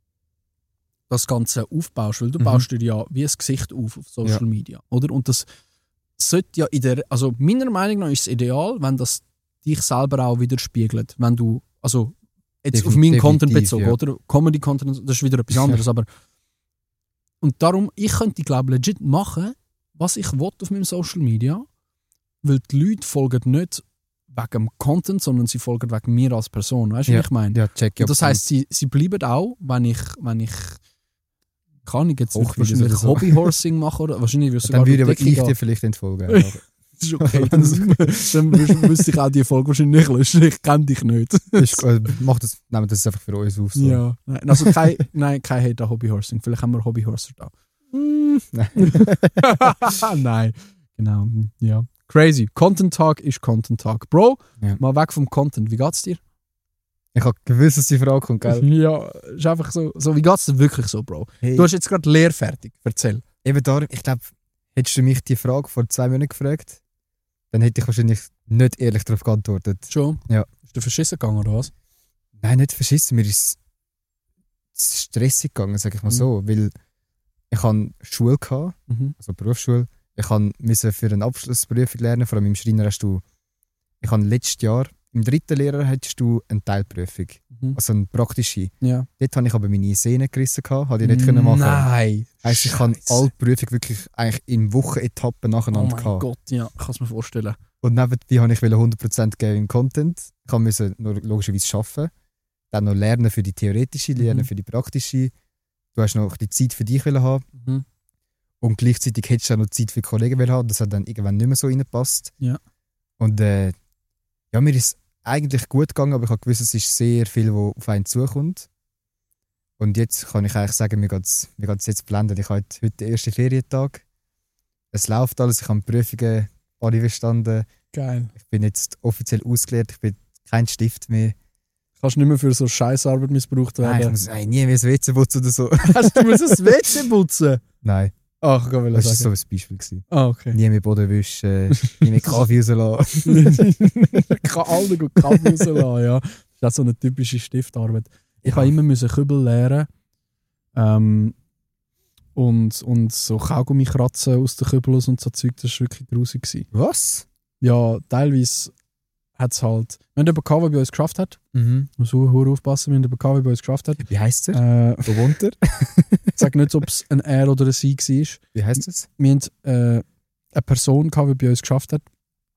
das Ganze aufbaust, weil du mhm. baust dir ja wie ein Gesicht auf auf Social ja. Media, oder? Und das sollte ja in der, also meiner Meinung nach ist es ideal, wenn das dich selber auch widerspiegelt, wenn du, also jetzt Defin- auf meinen Content bezogen, ja. oder? Comedy-Content, das ist wieder etwas anderes, aber und darum, ich könnte, glaube ich, legit machen, was ich will auf meinem Social Media, weil die Leute folgen nicht wegen dem Content, sondern sie folgen wegen mir als Person. Weißt du, ja. was ich meine? Ja, check, ja, das heisst, sie, sie bleiben auch, wenn ich, wenn ich kann ich jetzt Auch wahrscheinlich so. Hobbyhorsing machen oder wahrscheinlich wirst du dann würde aber ich gehen. dir vielleicht entfolgen. Das ist okay. dann dann müsste ich auch die Folge wahrscheinlich nicht löschen. Ich kenne dich nicht. Ist, äh, mach das, nehmen das einfach für uns auf. So. Ja, nein, also kein, nein, kein Hate an Hobbyhorsing. Vielleicht haben wir Hobbyhorser da. Nein. Nein, genau. Ja. Crazy. Content Talk ist Content Talk. Bro, ja. mal weg vom Content. Wie geht's dir? Ich habe gewusst, dass die Frage kommt, gell? Ja, ist einfach so. so wie geht's dir wirklich so, Bro? Hey. Du hast jetzt gerade Lehre fertig. Erzähl. Eben darum, ich glaube, hättest du mich die Frage vor zwei Monaten gefragt, dann hätte ich wahrscheinlich nicht ehrlich darauf geantwortet. Schon? Ja. Ist du verschissen gegangen oder was? Nein, nicht verschissen. Mir ist es stressig gegangen, sage ich mal mhm. so. Weil ich hatte Schule, gehabt, mhm. also Berufsschule. Ich musste für eine Abschlussprüfung lernen. Vor allem im Schreiner hast du, ich habe letztes Jahr, im dritten Lehrer hattest du eine Teilprüfung, mhm. also eine praktische. Ja. Dort hatte ich aber meine Sehne gerissen, habe ich nicht können machen. Nein! Heisst, ich habe alle Prüfungen wirklich eigentlich in Wochenetappen nacheinander gehabt. Oh mein gehabt. Gott, ja, ich kann es mir vorstellen. Und nebenbei wollte ich hundert Prozent geben im Content. Ich musste nur logischerweise arbeiten, dann noch lernen für die theoretische, lernen mhm. für die praktische. Du hast noch die Zeit für dich haben. Mhm. Und gleichzeitig hättest du auch noch Zeit für die Kollegen haben. Das hat dann irgendwann nicht mehr so reingepasst. Ja. Und äh, ja, mir ist eigentlich gut gegangen, aber ich habe gewusst, es ist sehr viel, was auf einen zukommt. Und jetzt kann ich eigentlich sagen, mir geht es mir geht's jetzt blendend. Ich habe heute den ersten Ferientag. Es läuft alles, ich habe die Prüfungen alle bestanden. Geil. Ich bin jetzt offiziell ausgelehrt, ich bin kein Stift mehr. Kannst nicht mehr für so Scheißarbeit missbraucht werden? Nein, ich muss nein, nie mehr das W C putzen oder so. Hast du das W C putzen? Nein. Ach, kann das sagen. war so ein Beispiel gewesen. Ah, okay. Nie mehr Boden wischen, nie mehr Kaffee rauslassen. Ich kann alle gut Kaffee rauslassen, ja. Das ist so eine typische Stiftarbeit. Ich ja. habe immer müssen Kübel lernen ähm, und, und so Kaugummi kratzen aus den Kübeln und so Zeug, das war wirklich grusig gewesen. Was? Ja, teilweise hat es halt... Wir haben jemanden gehabt, der bei uns geschafft hat. Mhm. Muss auch aufpassen, wir haben jemanden gehabt, der bei uns geschafft hat. Wie heisst er? Äh, Wo wohnt er? Ich sage nicht, ob es ein Er oder ein Sie war. Wie heisst es? Wir haben äh, eine Person gehabt, die bei uns geschafft hat.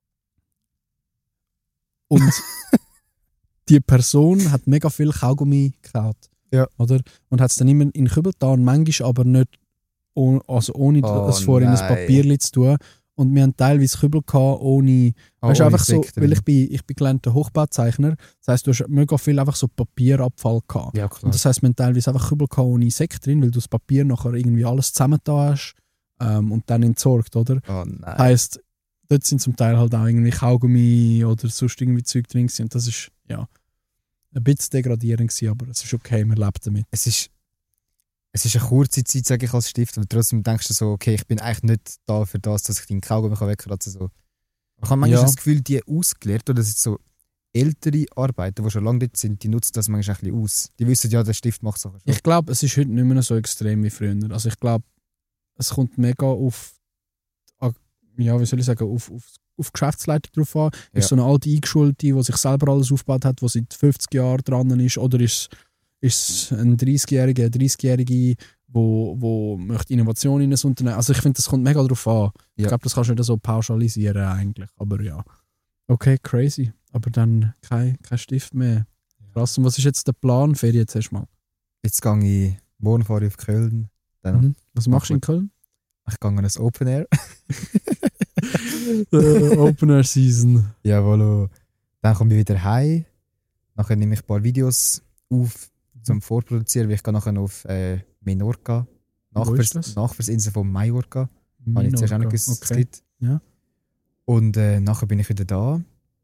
Und die Person hat mega viel Kaugummi gekaut. Ja. Oder? Und hat es dann immer in den Kübel getan, manchmal aber nicht ohne, also ohne oh, es vorher in ein Papierchen zu tun. Und wir haben teilweise Kübel gehabt, ohne, oh, weißt, ohne einfach so, Sektor. weil ich bin, ich bin gelernter Hochbauzeichner. Das heisst, du hast mega viel einfach so Papierabfall gehabt. Ja, klar. Und das heisst, wir haben teilweise einfach Kübel gehabt ohne Sekt drin, weil du das Papier nachher irgendwie alles zusammengetan hast ähm, und dann entsorgt, oder? Oh nein. Heisst, dort sind zum Teil halt auch irgendwie Kaugummi oder sonst irgendwie Zeug drin gewesen. Und das ist, ja, ein bisschen degradierend gewesen, aber es ist okay, man lebt damit. Es ist, es ist eine kurze Zeit, sage ich als Stift, aber trotzdem denkst du so, okay, ich bin eigentlich nicht da für das, dass ich deinen Kaugummi wegkratzen kann. So. Ich habe manchmal Ja. das Gefühl, die ausgelehrt, oder das ist so ältere Arbeiter, die schon lange dort sind, die nutzen das manchmal ein bisschen aus. Die wissen ja, der Stift macht Sachen schon. Ich glaube, es ist heute nicht mehr so extrem wie früher. Also ich glaube, es kommt mega auf, ja, wie soll ich sagen, auf, auf, auf die Geschäftsleitung drauf an. Ja. Ist so eine alte Eingeschulte, die sich selber alles aufgebaut hat, die seit fünfzig Jahren dran ist, oder ist es ein dreißigjähriger, eine dreißigjährige, wo, wo möchte Innovation in ein Unternehmen. Also ich finde, das kommt mega drauf an. Ich Ja. glaube, das kannst du nicht so pauschalisieren eigentlich. Aber ja. Okay, crazy. Aber dann kein, kein Stift mehr. Krass. Und was ist jetzt der Plan? Ferien zuerst mal. Jetzt gehe ich morgen fahre ich auf Köln. Dann Mhm. Was machst du in Köln? Ich gehe an ein Open Air. uh, Open Air Season. Jawohl. Dann komme ich wieder heim. Nachher nehme ich ein paar Videos auf zum Vorproduzieren, weil ich gehe nachher auf äh, Menorca. Wo ist das? Nachbarsinsel von Mallorca. Habe ich zuerst auch nicht gewusst, dass es okay. gibt. Ja. Und äh, nachher bin ich wieder da.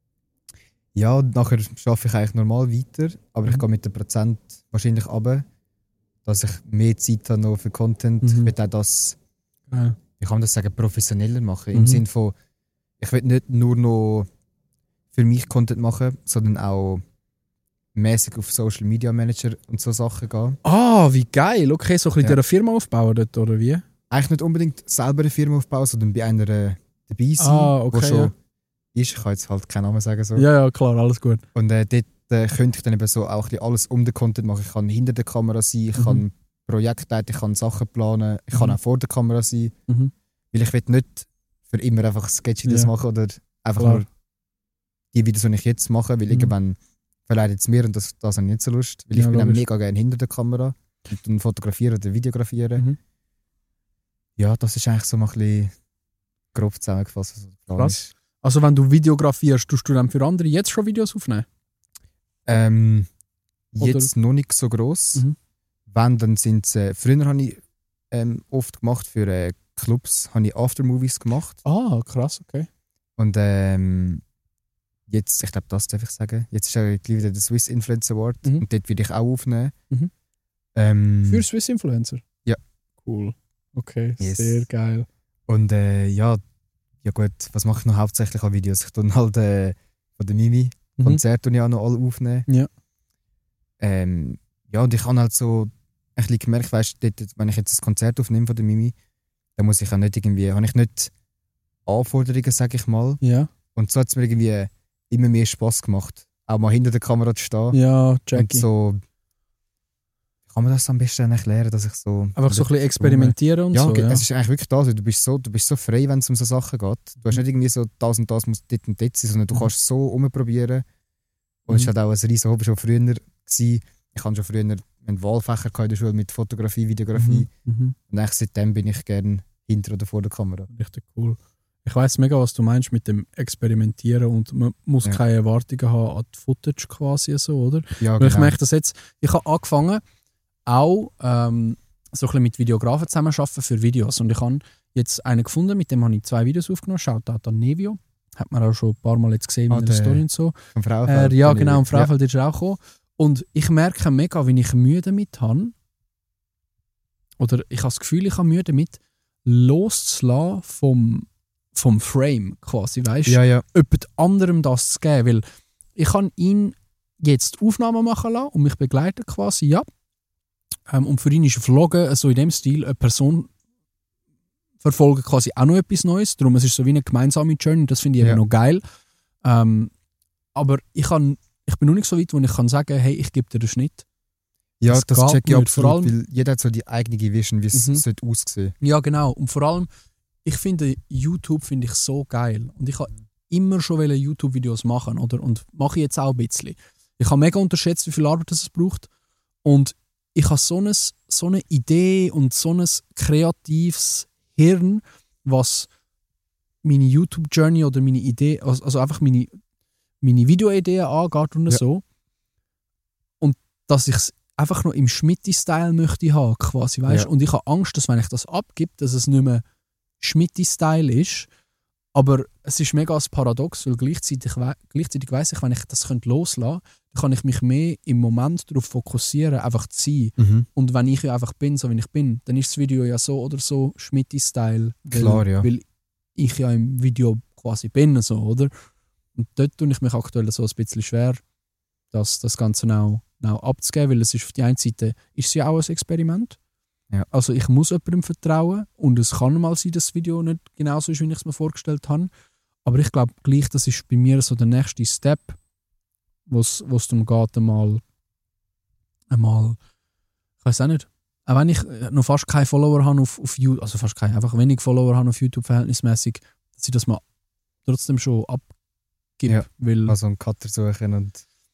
Ja, nachher arbeite ich eigentlich normal weiter, aber ich Mhm. gehe mit dem Prozent wahrscheinlich runter, dass ich mehr Zeit habe noch für Content. Mhm. Ich will auch das, Geil. wie kann man das sagen, professioneller machen. Mhm. Im Sinne von, ich will nicht nur noch für mich Content machen, sondern auch mäßig auf Social Media Manager und so Sachen gehen. Ah, wie geil. Okay, so ein bisschen Ja. eine Firma aufbauen dort, oder wie? Eigentlich nicht unbedingt selber eine Firma aufbauen, sondern bei einer äh, dabei sein, Ah, okay, wo schon ja. ist. Ich kann jetzt halt keinen Namen sagen. So. Ja, ja, klar, alles gut. Und äh, dort äh, könnte ich dann eben so auch ein bisschen alles um den Content machen. Ich kann hinter der Kamera sein, ich Mhm. kann Projekte leiten, ich kann Sachen planen, ich kann Mhm. auch vor der Kamera sein. Mhm. Weil ich will nicht für immer einfach Sketch-Videos Ja. machen oder einfach Klar. nur die Videos, die ich jetzt mache, weil Mhm. irgendwann verleidet es mir und das, das habe ich nicht so Lust. Weil Ja, ich bin auch logisch. mega gerne hinter der Kamera und dann fotografieren oder videografieren. Mhm. Ja, das ist eigentlich so mal ein bisschen grob zusammengefasst. Was der Plan Krass. ist. Also wenn du videografierst, tust du dann für andere jetzt schon Videos aufnehmen? Ähm, Oder- jetzt noch nicht so gross. Mhm. Wenn, dann sind es, äh, früher habe ich ähm, oft gemacht für äh, Clubs, habe ich Aftermovies gemacht. Ah, krass, okay. Und ähm, jetzt, ich glaube, das darf ich sagen, jetzt ist ja gleich wieder der Swiss Influencer Award Mhm. und dort würde ich auch aufnehmen. Mhm. Ähm, Für Swiss Influencer? Ja. Cool. Okay, Yes. sehr geil. Und äh, ja, ja gut, was mache ich noch hauptsächlich an Videos? Ich tue halt äh, von der Mimi, Mhm. Konzerte tue ich auch noch alle aufnehmen. Ja. Ähm, ja, und ich habe halt so ein bisschen gemerkt, weißt, dort, wenn ich jetzt ein Konzert aufnehme von der Mimi, dann muss ich auch nicht irgendwie, habe ich nicht Anforderungen, sage ich mal. Ja. Und so hat es mir irgendwie immer mehr Spass gemacht, auch mal hinter der Kamera zu stehen. Ja, Und Jackie. so, wie kann man das am besten erklären, dass ich so... Einfach so ein bisschen experimentieren und ja, so. ge- Ja, es ist eigentlich wirklich das, du bist so, du bist so frei, wenn es um so Sachen geht. Du hast nicht irgendwie so, das und das muss dort und dort sein, sondern du Mhm. kannst so rumprobieren. Und es Mhm. war halt auch ein riesen Hobby schon früher gewesen. Ich hatte schon früher einen Wahlfächer in der Schule mit Fotografie, Videografie. Mhm. Mhm. Und eigentlich seitdem bin ich gerne hinter oder vor der Kamera. Richtig cool. Ich weiss mega, was du meinst mit dem Experimentieren und man muss Ja. keine Erwartungen haben an die Footage quasi so, oder? Ja, Weil ich genau. merke das jetzt, ich habe angefangen auch ähm, so ein bisschen mit Videografen zusammenzuarbeiten für Videos und ich habe jetzt einen gefunden, mit dem habe ich zwei Videos aufgenommen, schaut da an Nevio, hat man auch schon ein paar Mal jetzt gesehen Ah, in der der Story und so. Vom Frauenfeld. Äh, ja bin ich- genau, im Frauenfeld ist er auch gekommen. Und ich merke mega, wenn ich Mühe damit habe, oder ich habe das Gefühl, ich habe Mühe damit, loszulassen vom, vom Frame quasi, weißt du? Ja, ja. Jemand anderem das zu geben, weil ich kann ihn jetzt Aufnahmen machen lassen und mich begleiten quasi, ja. Ähm, und für ihn ist Vloggen so in dem Stil eine Person verfolgen quasi auch noch etwas Neues, darum es ist so wie eine gemeinsame Journey, das finde ich Ja. eben noch geil. Ähm, aber ich, kann, ich bin noch nicht so weit, wo ich kann sagen, hey, ich gebe dir den Schnitt. Ja, Das das, geht check ich nicht, vor absolut, allem- weil jeder hat so die eigene Vision, wie es Mhm. sollte aussehen. Ja, genau. Und vor allem, ich finde YouTube finde ich so geil. Und ich habe immer schon wollte YouTube-Videos machen, oder? Und mache ich jetzt auch ein bisschen. Ich habe mega unterschätzt, wie viel Arbeit das es braucht. Und ich habe so eine, so eine Idee und so ein kreatives Hirn, was meine YouTube-Journey oder meine Idee, also also einfach meine, meine Videoideen angeht und Ja. so. Und dass ich es einfach noch im Schmitti-Style möchte haben, quasi, weißt? Ja. Und ich habe Angst, dass wenn ich das abgebe, dass es nicht mehr Schmitti-Style ist. Aber es ist mega ein Paradox, weil gleichzeitig, we gleichzeitig weiss ich, wenn ich das könnte loslassen könnte, dann kann ich mich mehr im Moment darauf fokussieren, einfach zu sein. Mhm. Und wenn ich ja einfach bin, so wie ich bin, dann ist das Video ja so oder so Schmitti-Style. weil- Klar, ja. Weil ich ja im Video quasi bin, so, oder? Und dort tue ich mich aktuell so ein bisschen schwer, das, das Ganze auch, auch abzugeben, weil es ist auf die einen Seite ist es ja auch ein Experiment. Ja. Also ich muss jemandem vertrauen und es kann mal sein, dass das Video nicht genauso ist, wie ich es mir vorgestellt habe. Aber ich glaube gleich, das ist bei mir so der nächste Step, wo es darum geht, einmal, einmal, ich weiß auch nicht, auch wenn ich noch fast keine Follower habe auf, auf YouTube, also fast keine, einfach wenig Follower habe auf YouTube verhältnismäßig, dass ich das mal trotzdem schon abgebe. Ja. Weil, Also einen Cutter suchen und...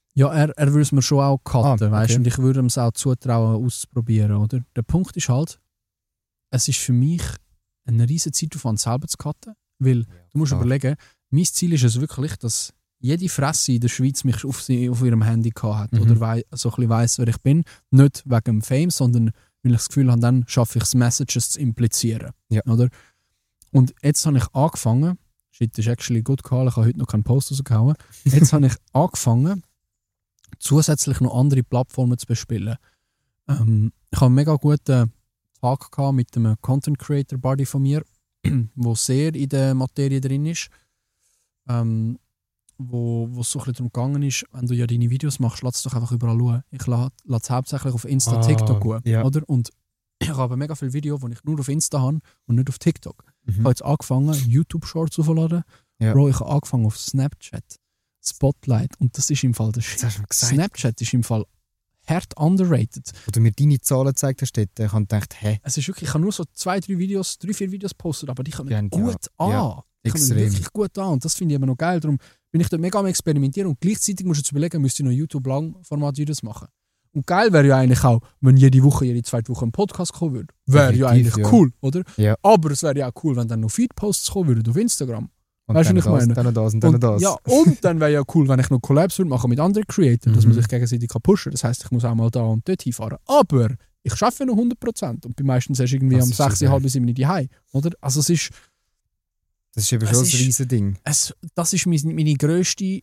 Ja, er, er würde es mir schon auch cutten, Ah, okay. weißt du, und ich würde ihm es auch zutrauen, auszuprobieren, oder? Der Punkt ist halt, es ist für mich eine riesige Zeitaufwand, selber zu cutten, weil du musst klar. überlegen, mein Ziel ist es wirklich, dass jede Fresse in der Schweiz mich auf, sie, auf ihrem Handy gehabt hat Mhm. oder wei- so ein bisschen weiss, wer ich bin. Nicht wegen dem Fame, sondern weil ich das Gefühl habe, dann schaffe ich es, Messages zu implizieren. Ja. Oder? Und jetzt habe ich angefangen, shit, das ist actually gut gehauen, ich habe heute noch keinen Post rausgehauen, jetzt habe ich angefangen, zusätzlich noch andere Plattformen zu bespielen. Ähm, ich habe einen mega guten Tag gehabt mit einem Content Creator Buddy von mir, der sehr in der Materie drin ist. Ähm, wo, wo es so ein bisschen darum gegangen ist, wenn du ja deine Videos machst, lass es doch einfach überall schauen. Ich lasse es hauptsächlich auf Insta, Ah, TikTok schauen, ja. oder? Und ich habe mega viele Videos, die ich nur auf Insta habe und nicht auf TikTok. Mhm. Ich habe jetzt angefangen, YouTube-Shorts aufzuladen. Ja. Bro, ich habe angefangen auf Snapchat, Spotlight, und das ist im Fall der Shit. Das hast du mir gesagt. Snapchat ist im Fall hart underrated. Wo du mir deine Zahlen gezeigt hast, dort, ich habe gedacht, hä? Es ist wirklich, ich habe nur so zwei, drei Videos, drei, vier Videos gepostet, aber die kommen Ja, gut an. ja, die kommen extrem. wirklich gut an und das finde ich eben noch geil. Darum bin ich dort mega am experimentieren und gleichzeitig musst du jetzt überlegen, müsste ich noch YouTube-Langformat-Videos machen. Und geil wäre ja eigentlich auch, wenn jede Woche, jede zweite Woche ein Podcast kommen würde. Wäre ja Definitiv, eigentlich ja. cool, oder? Ja. Aber es wäre ja auch cool, wenn dann noch Feed-Posts kommen würden auf Instagram. Und Weißt du, dann was ich das, meine? dann noch das und dann noch Und, das. ja, und dann wäre ja cool, wenn ich noch Collabs würde machen mit anderen Creators, dass man Mhm. sich gegenseitig kann pushen kann. Das heisst, ich muss auch mal da und dort hinfahren. Aber ich arbeite noch hundert Prozent und bin meistens erst irgendwie Das am ist so sechs, geil. halb sieben daheim. Oder? Also es ist, Das ist eben Es schon ein ist- riesen Ding. es, das ist meine, meine grösste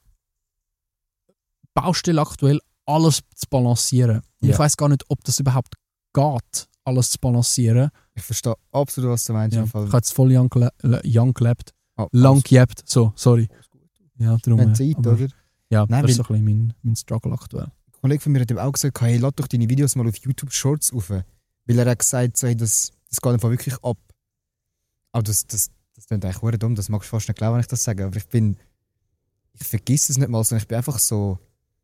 Baustelle aktuell, alles zu balancieren. Und Ja. ich weiß gar nicht, ob das überhaupt geht, alles zu balancieren. Ich verstehe absolut, was du meinst. Ja, im ich Fall. habe jetzt voll young, gele- young gelebt. Ah, Lang alles gejappt. So, sorry. Ja, darum. Wenn äh, Zeit, aber- oder? Ja, Nein, das ist so weil- ein bisschen mein, mein Struggle aktuell. Ein Kollege von mir hat eben auch gesagt, hey, lad doch deine Videos mal auf YouTube Shorts auf. Weil er hat gesagt, so, hey, das, das geht einfach wirklich ab. Aber das, das, das klingt eigentlich verdammt dumm, das magst du fast nicht glauben, wenn ich das sage. Aber ich bin, ich vergesse es nicht mal, sondern ich bin einfach so,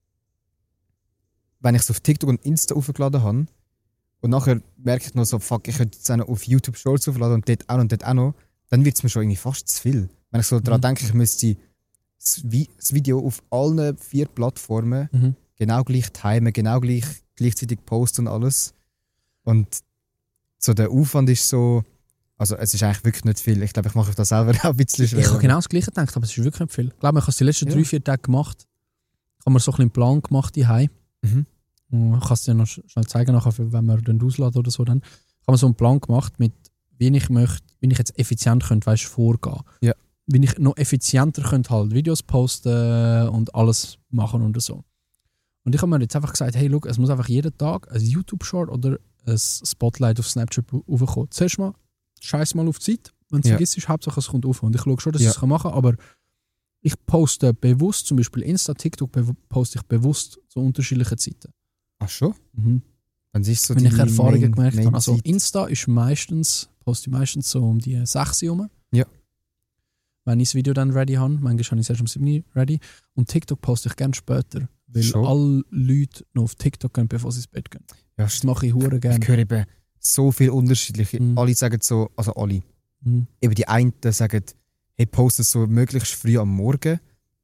wenn ich es auf TikTok und Insta aufgeladen habe und nachher merke ich noch so, fuck, ich könnte jetzt auch noch auf YouTube Shorts aufladen und dort auch noch und dort auch noch, dann wird es mir schon irgendwie fast zu viel. Wenn ich so daran Mhm. denke, ich müsste das, Vi- das Video auf allen vier Plattformen Mhm. genau gleich timen, genau gleich, gleichzeitig posten und alles. Und so der Aufwand ist so, also es ist eigentlich wirklich nicht viel. Ich glaube, ich mache auf das selber auch ein bisschen schwer. Ich habe genau das Gleiche gedacht, aber es ist wirklich nicht viel. Ich glaube, ich habe es die letzten Ja. drei, vier Tage gemacht. Ich habe mir so ein bisschen einen Plan gemacht daheim. Mhm. Und Ich kann es dir noch sch- schnell zeigen, nachher, wenn wir den ausladen oder so. Dann. Ich habe mir so einen Plan gemacht, mit wie ich möchte, wie ich jetzt effizient könnte, weißt, vorgehen. Ja. Wie ich noch effizienter könnte halt Videos posten und alles machen und so. Und ich habe mir jetzt einfach gesagt, hey, look, es muss einfach jeden Tag ein YouTube-Short oder ein Spotlight auf Snapchat aufkommen. Zuerst mal, scheiß mal auf die Zeit. Wenn es Ja. vergisst, ist Hauptsache es kommt auf. Und ich schaue schon, dass Ja. ich es machen kann, aber ich poste bewusst, zum Beispiel Insta, TikTok, bew- poste ich bewusst zu unterschiedlichen Zeiten. Ach schon? Mhm. Dann siehst du Wenn ich Erfahrungen Main- gemerkt habe. Also Main-Zeit. Insta ist meistens, poste ich meistens so um die sechs Uhr herum. Ja. Wenn ich das Video dann ready habe, manchmal habe ich es erst um sieben Uhr ready. Und TikTok poste ich gerne später, weil Schon? alle Leute noch auf TikTok gehen, bevor sie ins Bett gehen. Ja, Das mache ich hure ich gerne. höre eben so viel unterschiedliche. Mhm. Alle sagen so, also alle. Mhm. Eben die einen sagen, hey, poste es so möglichst früh am Morgen.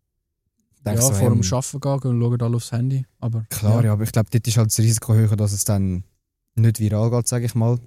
Ich denke Ja, so, vor hey, dem Arbeiten gehen und schauen alle aufs Handy. Aber, Klar, ja. aber ich glaube, dort ist halt das Risiko höher, dass es dann nicht viral geht, sage ich mal.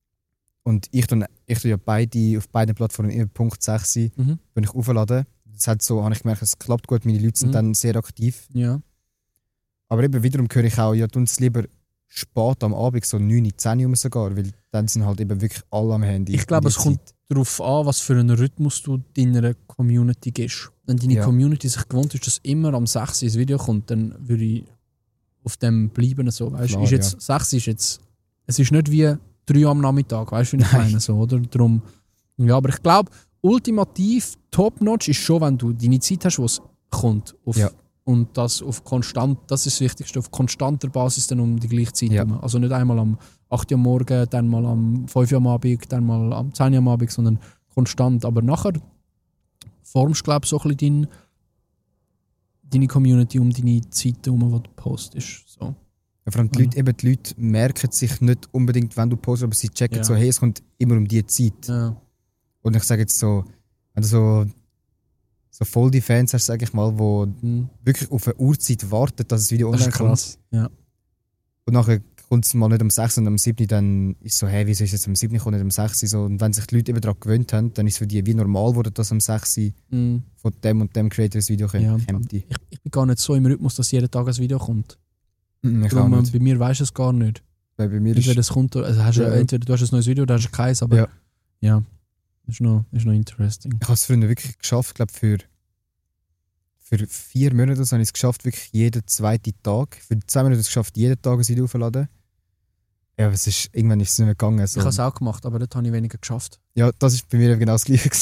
Und ich tue, ich tue ja beide, auf beiden Plattformen immer Punkt sechs, Mhm. wenn ich auflade. Das hat so, habe ich gemerkt, es klappt gut, meine Leute sind Mhm. dann sehr aktiv. Ja. Aber eben wiederum höre ich auch, ja, tun es lieber spät am Abend, so neun, zehn Uhr sogar, weil dann sind halt eben wirklich alle am Handy. Ich glaube, um es die kommt Zeit. darauf an, was für einen Rhythmus du deiner Community gibst. Wenn deine Ja. Community sich gewohnt ist, dass immer am sechs Uhr ins Video kommt, dann würde ich auf dem bleiben. So. Weißt, Klar, ist jetzt, sechs ist jetzt, es ist nicht wie drei Uhr am Nachmittag, weißt du, wie ich Nein. meine? So, oder? Drum, ja, aber ich glaube, ultimativ top-notch ist schon, wenn du deine Zeit hast, wo es kommt. Auf, Ja. Und das auf konstant, das ist das Wichtigste, auf konstanter Basis dann um die gleiche Zeit Ja. herum. Also nicht einmal am acht Uhr am Morgen, dann mal am fünf Uhr am Abend, dann mal am zehn Uhr am Abend, sondern konstant. Aber nachher formst du, glaube ich, so ein bisschen dein, deine Community um deine Zeit herum, die du postest. So. Ja, vor allem die, Mhm. Leute, eben die Leute merken sich nicht unbedingt, wenn du postest, aber sie checken Ja. so, hey, es kommt immer um die Zeit. Ja. Und ich sage jetzt so, wenn du so so voll die Fans hast, sag ich mal, die mhm. wirklich auf eine Uhrzeit warten, dass das Video online kommt. Das ist krass, ja. Und nachher kommt es mal nicht um sechs und um sieben, dann ist es so, hey, wieso ist es um sieben und nicht um sechs? So, und wenn sich die Leute eben daran gewöhnt haben, dann ist es für die wie normal geworden, dass um sechs mhm. von dem und dem Creator ein Video kommt. Ja, ich, ich bin gar nicht so im Rhythmus, dass jeden Tag ein Video kommt. Mhm, ich Darum, bei mir weisst du es gar nicht. Weil bei mir entweder, es kommt, also hast ja. du, entweder du hast ein neues Video oder hast du keins, aber ja, ja ist, noch, ist noch interesting. Ich habe es früher wirklich geschafft, glaube für Für vier Monate habe ich es geschafft, wirklich jeden zweiten Tag. Für zwei Monate habe ich es geschafft, jeden Tag ein Video aufzuladen. Ja, aber es ist, irgendwann ist es nicht mehr gegangen. So. Ich habe es auch gemacht, aber dort habe ich weniger geschafft. Ja, das war bei mir genau das Gleiche.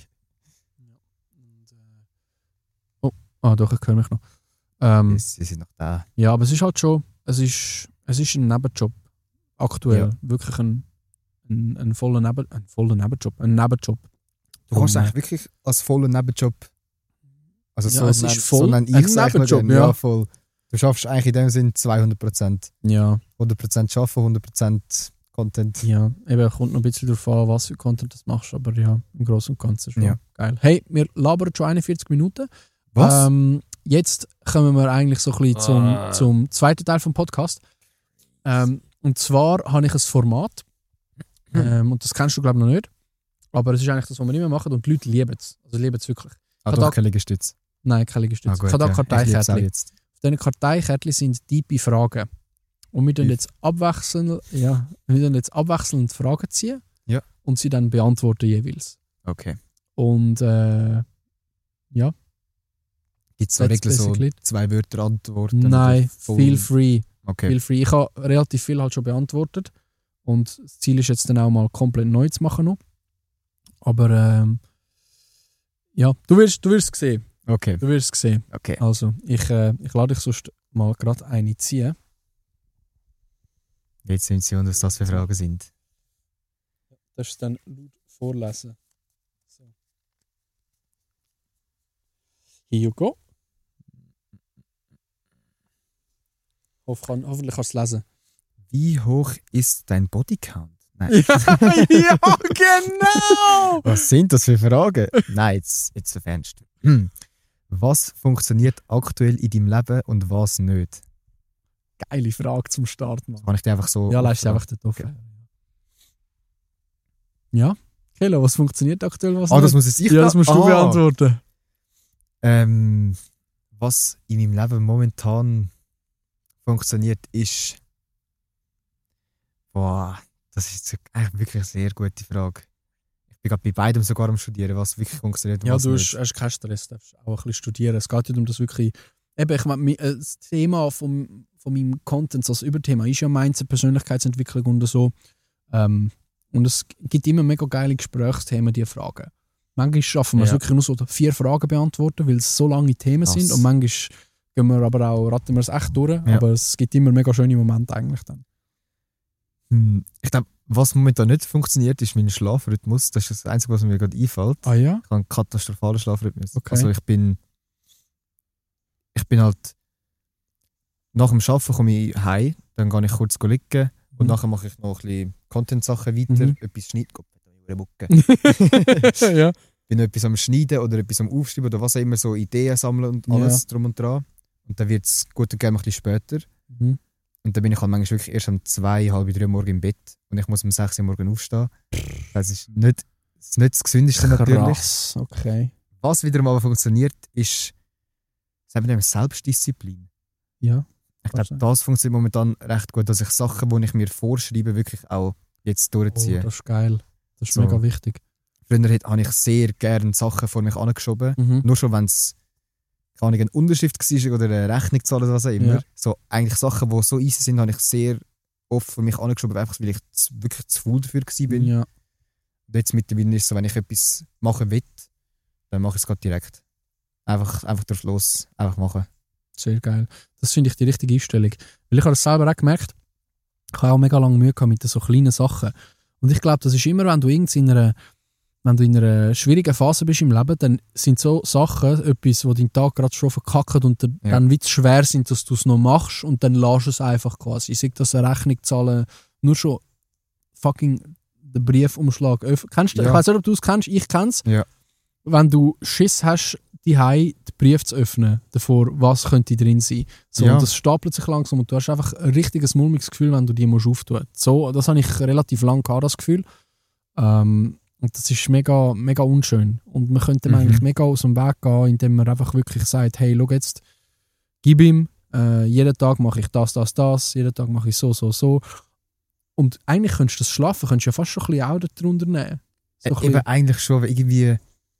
oh, ah, doch, ich höre mich noch. Ähm, Sie sind noch da. Ja, aber es ist halt schon, es ist, es ist ein Nebenjob. Aktuell. Ja. Wirklich ein, ein, ein, voller Neben, ein voller Nebenjob. Ein Nebenjob. Du kannst eigentlich wirklich als voller Nebenjob. Also ja, so, es nein, ist voll so ein Nebenjob, ja. ja voll. Du schaffst eigentlich in dem Sinn zweihundert Prozent. Ja. hundert Prozent arbeiten, hundert Prozent Content. Ja, eben kommt noch ein bisschen darauf an, was für Content du machst, aber ja, im Großen und Ganzen schon ja. geil. Hey, wir labern schon einundvierzig Minuten. Was? Ähm, jetzt kommen wir eigentlich so ein bisschen zum, ah. zum zweiten Teil vom Podcast. Ähm, und zwar habe ich ein Format, ähm, und das kennst du glaube ich noch nicht, aber es ist eigentlich das, was wir nicht mehr machen und die Leute lieben es. Also lieben es wirklich. Ah, doch, keine Liegestütze? Nein, keine Liegestütze. Ah, gut, ich habe da ja. Karteikärtchen. Auf diesen Karteikärtchen sind tiefe Fragen. Und wir dann jetzt abwechselnd, ja, wir dann jetzt abwechselnd Fragen ziehen ja. und sie dann beantworten jeweils. Okay. Und äh, ja. Gibt es da Regeln so zwei Wörter antworten? Nein, feel free. Okay. Feel free. Ich habe relativ viel halt schon beantwortet. Und das Ziel ist jetzt dann auch mal komplett neu zu machen noch. Aber ähm, ja, du wirst, du wirst es sehen. Okay. Du wirst es sehen. Okay. Also, ich, äh, ich lade dich sonst mal gerade eine ziehen. Jetzt sind sie, was das für Fragen sind. Das ist dann laut vorlesen. So. Here you go. Hoff, kann, hoffentlich kannst du es lesen. Wie hoch ist dein Bodycount? Nein. Ja, genau! Was sind das für Fragen? Nein, jetzt, jetzt verfernst du. Hm. Was funktioniert aktuell in deinem Leben und was nicht? Geile Frage zum Start, Mann. Kann ich dir einfach so... Ja, lass sie einfach dort offen. Okay. Ja? Kelo, was funktioniert aktuell, was ah, nicht? Das muss jetzt ich Ja, das musst ah. du beantworten. Ähm, was in meinem Leben momentan funktioniert, ist... Boah, das ist eigentlich wirklich eine sehr gute Frage. Ich bin gerade bei beidem sogar am Studieren, was wirklich funktioniert und ja, was du nicht. hast, hast keinen Stress, du darfst auch ein bisschen studieren. Es geht nicht um das wirklich... Eben, ich meine, das Thema vom, von meinem Content, das Überthema, ist ja Mindset, Persönlichkeitsentwicklung und so. Ähm, und es gibt immer mega geile Gesprächsthemen, diese Fragen. Manchmal schaffen wir es ja. wirklich nur so vier Fragen beantworten, weil es so lange Themen sind. Und manchmal gehen wir aber auch, raten wir es echt durch. Ja. Aber es gibt immer mega schöne Momente eigentlich dann. Hm, ich glaube, was momentan nicht funktioniert, ist mein Schlafrhythmus. Das ist das Einzige, was mir gerade einfällt. Ah ja? Ich habe einen katastrophalen Schlafrhythmus. Okay. Also ich bin... Ich bin halt... Nach dem Arbeiten komme ich heim, dann gehe ich kurz liegen mhm. und nachher mache ich noch ein bisschen Content-Sachen weiter, mhm. etwas schneiden. Gott, ja. Bin noch etwas am Schneiden oder etwas am Aufschreiben oder was auch immer, so Ideen sammeln und alles ja. drum und dran. Und dann wird es gut und gerne ein bisschen später. Mhm. Und dann bin ich halt manchmal wirklich erst um zwei, halb drei Uhr morgens im Bett und ich muss um sechs Uhr morgens aufstehen. Das ist nicht das, ist nicht das Gesündeste natürlich. Krass, okay. Was wieder mal funktioniert, ist Selbstdisziplin. Ja. Ich glaube, das funktioniert momentan recht gut, dass ich Sachen, die ich mir vorschreibe, wirklich auch jetzt durchziehe. Oh, das ist geil. Das ist so. Mega wichtig. Früher habe ich sehr gerne Sachen vor mich angeschoben. Mhm. Nur schon, wenn es eine Unterschrift war oder eine Rechnung zahlen oder was auch immer. Ja. So, eigentlich Sachen, die so easy sind, habe ich sehr oft vor mich angeschoben, einfach weil ich zu, wirklich zu faul dafür war. Ja. Und jetzt mittlerweile ist es so, wenn ich etwas machen will, dann mache ich es gerade direkt. Einfach, einfach drauf los, einfach machen. Sehr geil. Das finde ich die richtige Einstellung. Weil ich habe das selber auch gemerkt, ich habe auch mega lange Mühe gehabt mit so kleinen Sachen. Und ich glaube, das ist immer, wenn du in einer, wenn du in einer schwierigen Phase bist im Leben, dann sind so Sachen etwas, wo dein Tag gerade schon verkackt und dann, ja. dann wird es schwer sind, dass du es noch machst und dann lässt du es einfach quasi. Ich sage, dass eine Rechnung zahlen, nur schon fucking den Briefumschlag öffnen. Kennst du? Ja. Ich weiß nicht, ob du es kennst, ich kenne es. Ja. Wenn du Schiss hast, die Hause die Briefe zu öffnen, davor, was könnte drin sein. So, Ja. und das stapelt sich langsam und du hast einfach ein richtiges mulmiges Gefühl, wenn du die musst auftun musst. So, das habe ich relativ lange gehabt, das Gefühl. Ähm, und das ist mega, mega unschön. Und man könnte dem Mhm. eigentlich mega aus dem Weg gehen, indem man einfach wirklich sagt, hey, schau jetzt, gib ihm, äh, jeden Tag mache ich das, das, das, jeden Tag mache ich so, so, so. Und eigentlich könntest du das Schlafen könntest du ja fast schon ein bisschen auch darunter nehmen. So ein Äh, eben bisschen- eigentlich schon, weil irgendwie.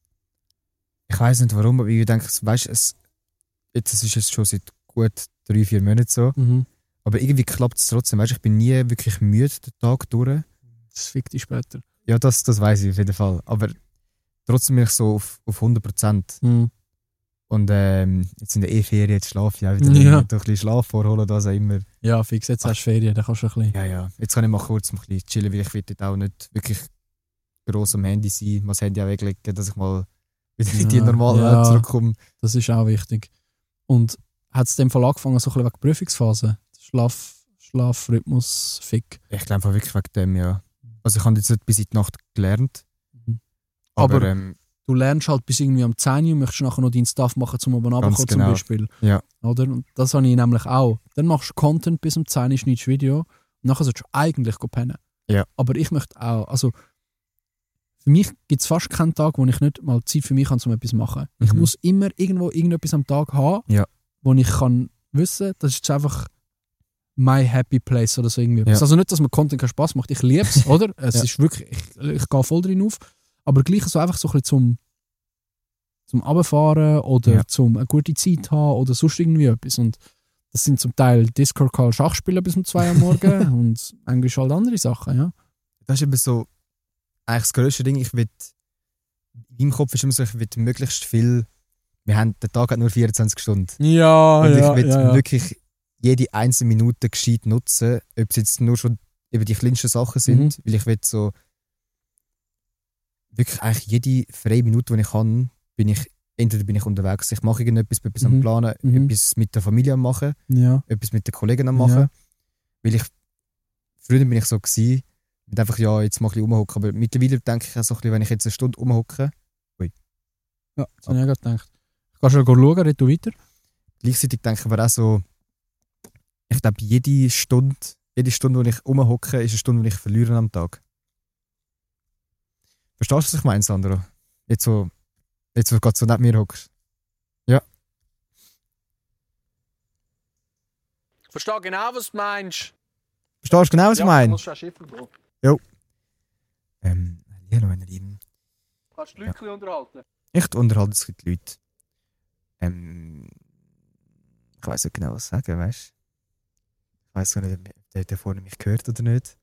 Ich weiß nicht warum, aber ich denke, weißt, es, jetzt, es ist jetzt schon seit gut drei, vier Monaten so. Mhm. Aber irgendwie klappt es trotzdem. Weißt, ich bin nie wirklich müde den Tag durch. Das fickt dich später. Ja, das, das weiß ich auf jeden Fall. Aber trotzdem bin ich so auf, auf hundert Prozent. Mhm. Und ähm, jetzt in der E-Ferien, jetzt schlafe ich auch wieder. Ja. Ja. Ein bisschen Schlaf vorholen, das auch immer. Ja, fix, jetzt hast du Ferien, dann kannst du ein bisschen... Ja, ja. Jetzt kann ich mal kurz ein bisschen chillen, weil ich will dort auch nicht wirklich gross am Handy sein, mal das Handy auch weglegen, dass ich mal wieder in die Ja, normale ja. Welt zurückkomme. Das ist auch wichtig. Und hat es in dem Fall angefangen, so ein bisschen wegen der Prüfungsphase? Schlaf, Schlafrhythmus, Fick. Ich glaube wirklich wegen dem, ja. Also ich habe jetzt nicht bis in die Nacht gelernt. Mhm. Aber, Aber ähm, du lernst halt bis irgendwie am zehn Uhr und möchtest nachher noch deinen Stuff machen, zum oben runterkommen genau. zum Beispiel. Ja. Oder? Und das habe ich nämlich auch. Dann machst du Content bis um zehn Uhr, schneidest Video und nachher solltest du eigentlich pennen. Ja. Aber ich möchte auch, also für mich gibt es fast keinen Tag, wo ich nicht mal Zeit für mich habe, um etwas zu machen. Ich Mhm. muss immer irgendwo irgendetwas am Tag haben, Ja. wo ich kann wissen, das ist jetzt einfach my happy place oder so irgendwie. Ja. Also nicht, dass mir Content keinen Spaß macht, ich liebe es, oder? Es Ja. ist wirklich, ich, ich gehe voll drin auf, aber gleich so einfach so ein bisschen zum zum Runterfahren oder Ja. zum eine gute Zeit haben oder sonst irgendwie etwas. Und das sind zum Teil Discord-Call Schachspielen bis um zwei Uhr morgen und eigentlich halt andere Sachen, ja. das ist eben so eigentlich das grösste Ding. Ich will, in meinem Kopf ist immer so, ich will möglichst viel, wir haben, der Tag hat nur vierundzwanzig Stunden. Ja, Und ja, ich will ja, ja. wirklich jede einzelne Minute gescheit nutzen, ob es jetzt nur schon eben die kleinsten Sachen sind, Mhm. weil ich will so wirklich eigentlich jede freie Minute, die ich kann, bin ich, entweder bin ich unterwegs, ich mache irgendetwas, bin etwas am Mhm. Planen, Mhm. etwas mit der Familie am machen, Ja. etwas mit den Kollegen am machen, Ja. weil ich, früher bin ich so gewesen, mit einfach, ja, jetzt mal ein bisschen rumhocken, aber mittlerweile denke ich auch so ein bisschen, wenn ich jetzt eine Stunde rumhocke, Ja, das habe ich auch gerade gedacht. Kannst du schauen, red du weiter? gleichzeitig denke ich aber auch so, ich glaube, jede Stunde, jede Stunde, die ich rumhocke, ist eine Stunde, die ich verliere am Tag. Verstehst du, was ich meine, Sandro? Jetzt so, jetzt wo du gerade so neben mir hockst. Ja. Ich verstehe genau, was du meinst. Verstehst du genau, was ich meine? Das ist ein Schiffel, Bro. Jo. Ähm, hallo, meine Lieben. Kannst du die Leute Ja. unterhalten? Ich unterhalte jetzt die Leute. Ähm, ich weiss nicht genau, was sagen, weißt du? Ich weiss gar nicht, ob der, der vorne mich gehört oder nicht.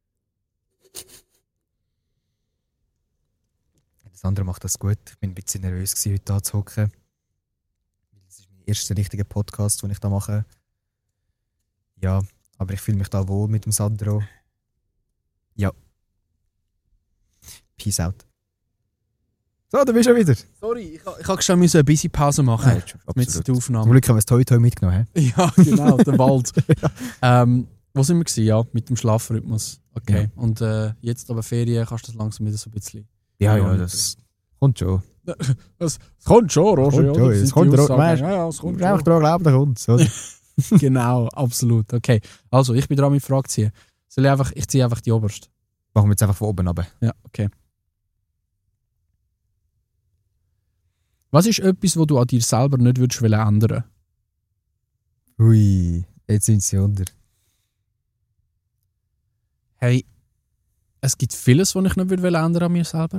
Das andere macht das gut. Ich bin ein bisschen nervös gewesen, heute da zu hocken. Das ist mein erster richtiger Podcast, den ich da mache. Ja, aber ich fühle mich da wohl mit dem Sandro. Ja. Peace out. So, da bist du schon wieder. Sorry, ich, ich habe schon eine busy Pause machen Nein, mit absolut. der Zum Aufnahme. Glück haben wir das Toi Toi mitgenommen. He? Ja, genau, der Wald. ähm, wo sind wir gewesen? Ja, mit dem Schlafrhythmus. Okay. Ja. Und äh, jetzt aber Ferien kannst du das langsam wieder so ein bisschen... Ja, Ja, ja, nicht das kommt schon. Es kommt schon, Roger. Kommt oder? schon, Das es sind die kommt schon, Aussagen. weißt du. Ja, ja, es kommt Du einfach schon. daran glauben, dann kommt es, oder? Genau, absolut. Okay, also ich bin dran mit Frage ziehen. Soll ich einfach... Ich ziehe einfach die oberste. Machen wir jetzt einfach von oben runter. Ja, okay. Was ist etwas, was du an dir selber nicht würdest wollen ändern? Ui, jetzt sind sie unter. Hey, es gibt vieles, was ich nicht will ändern an mir selber.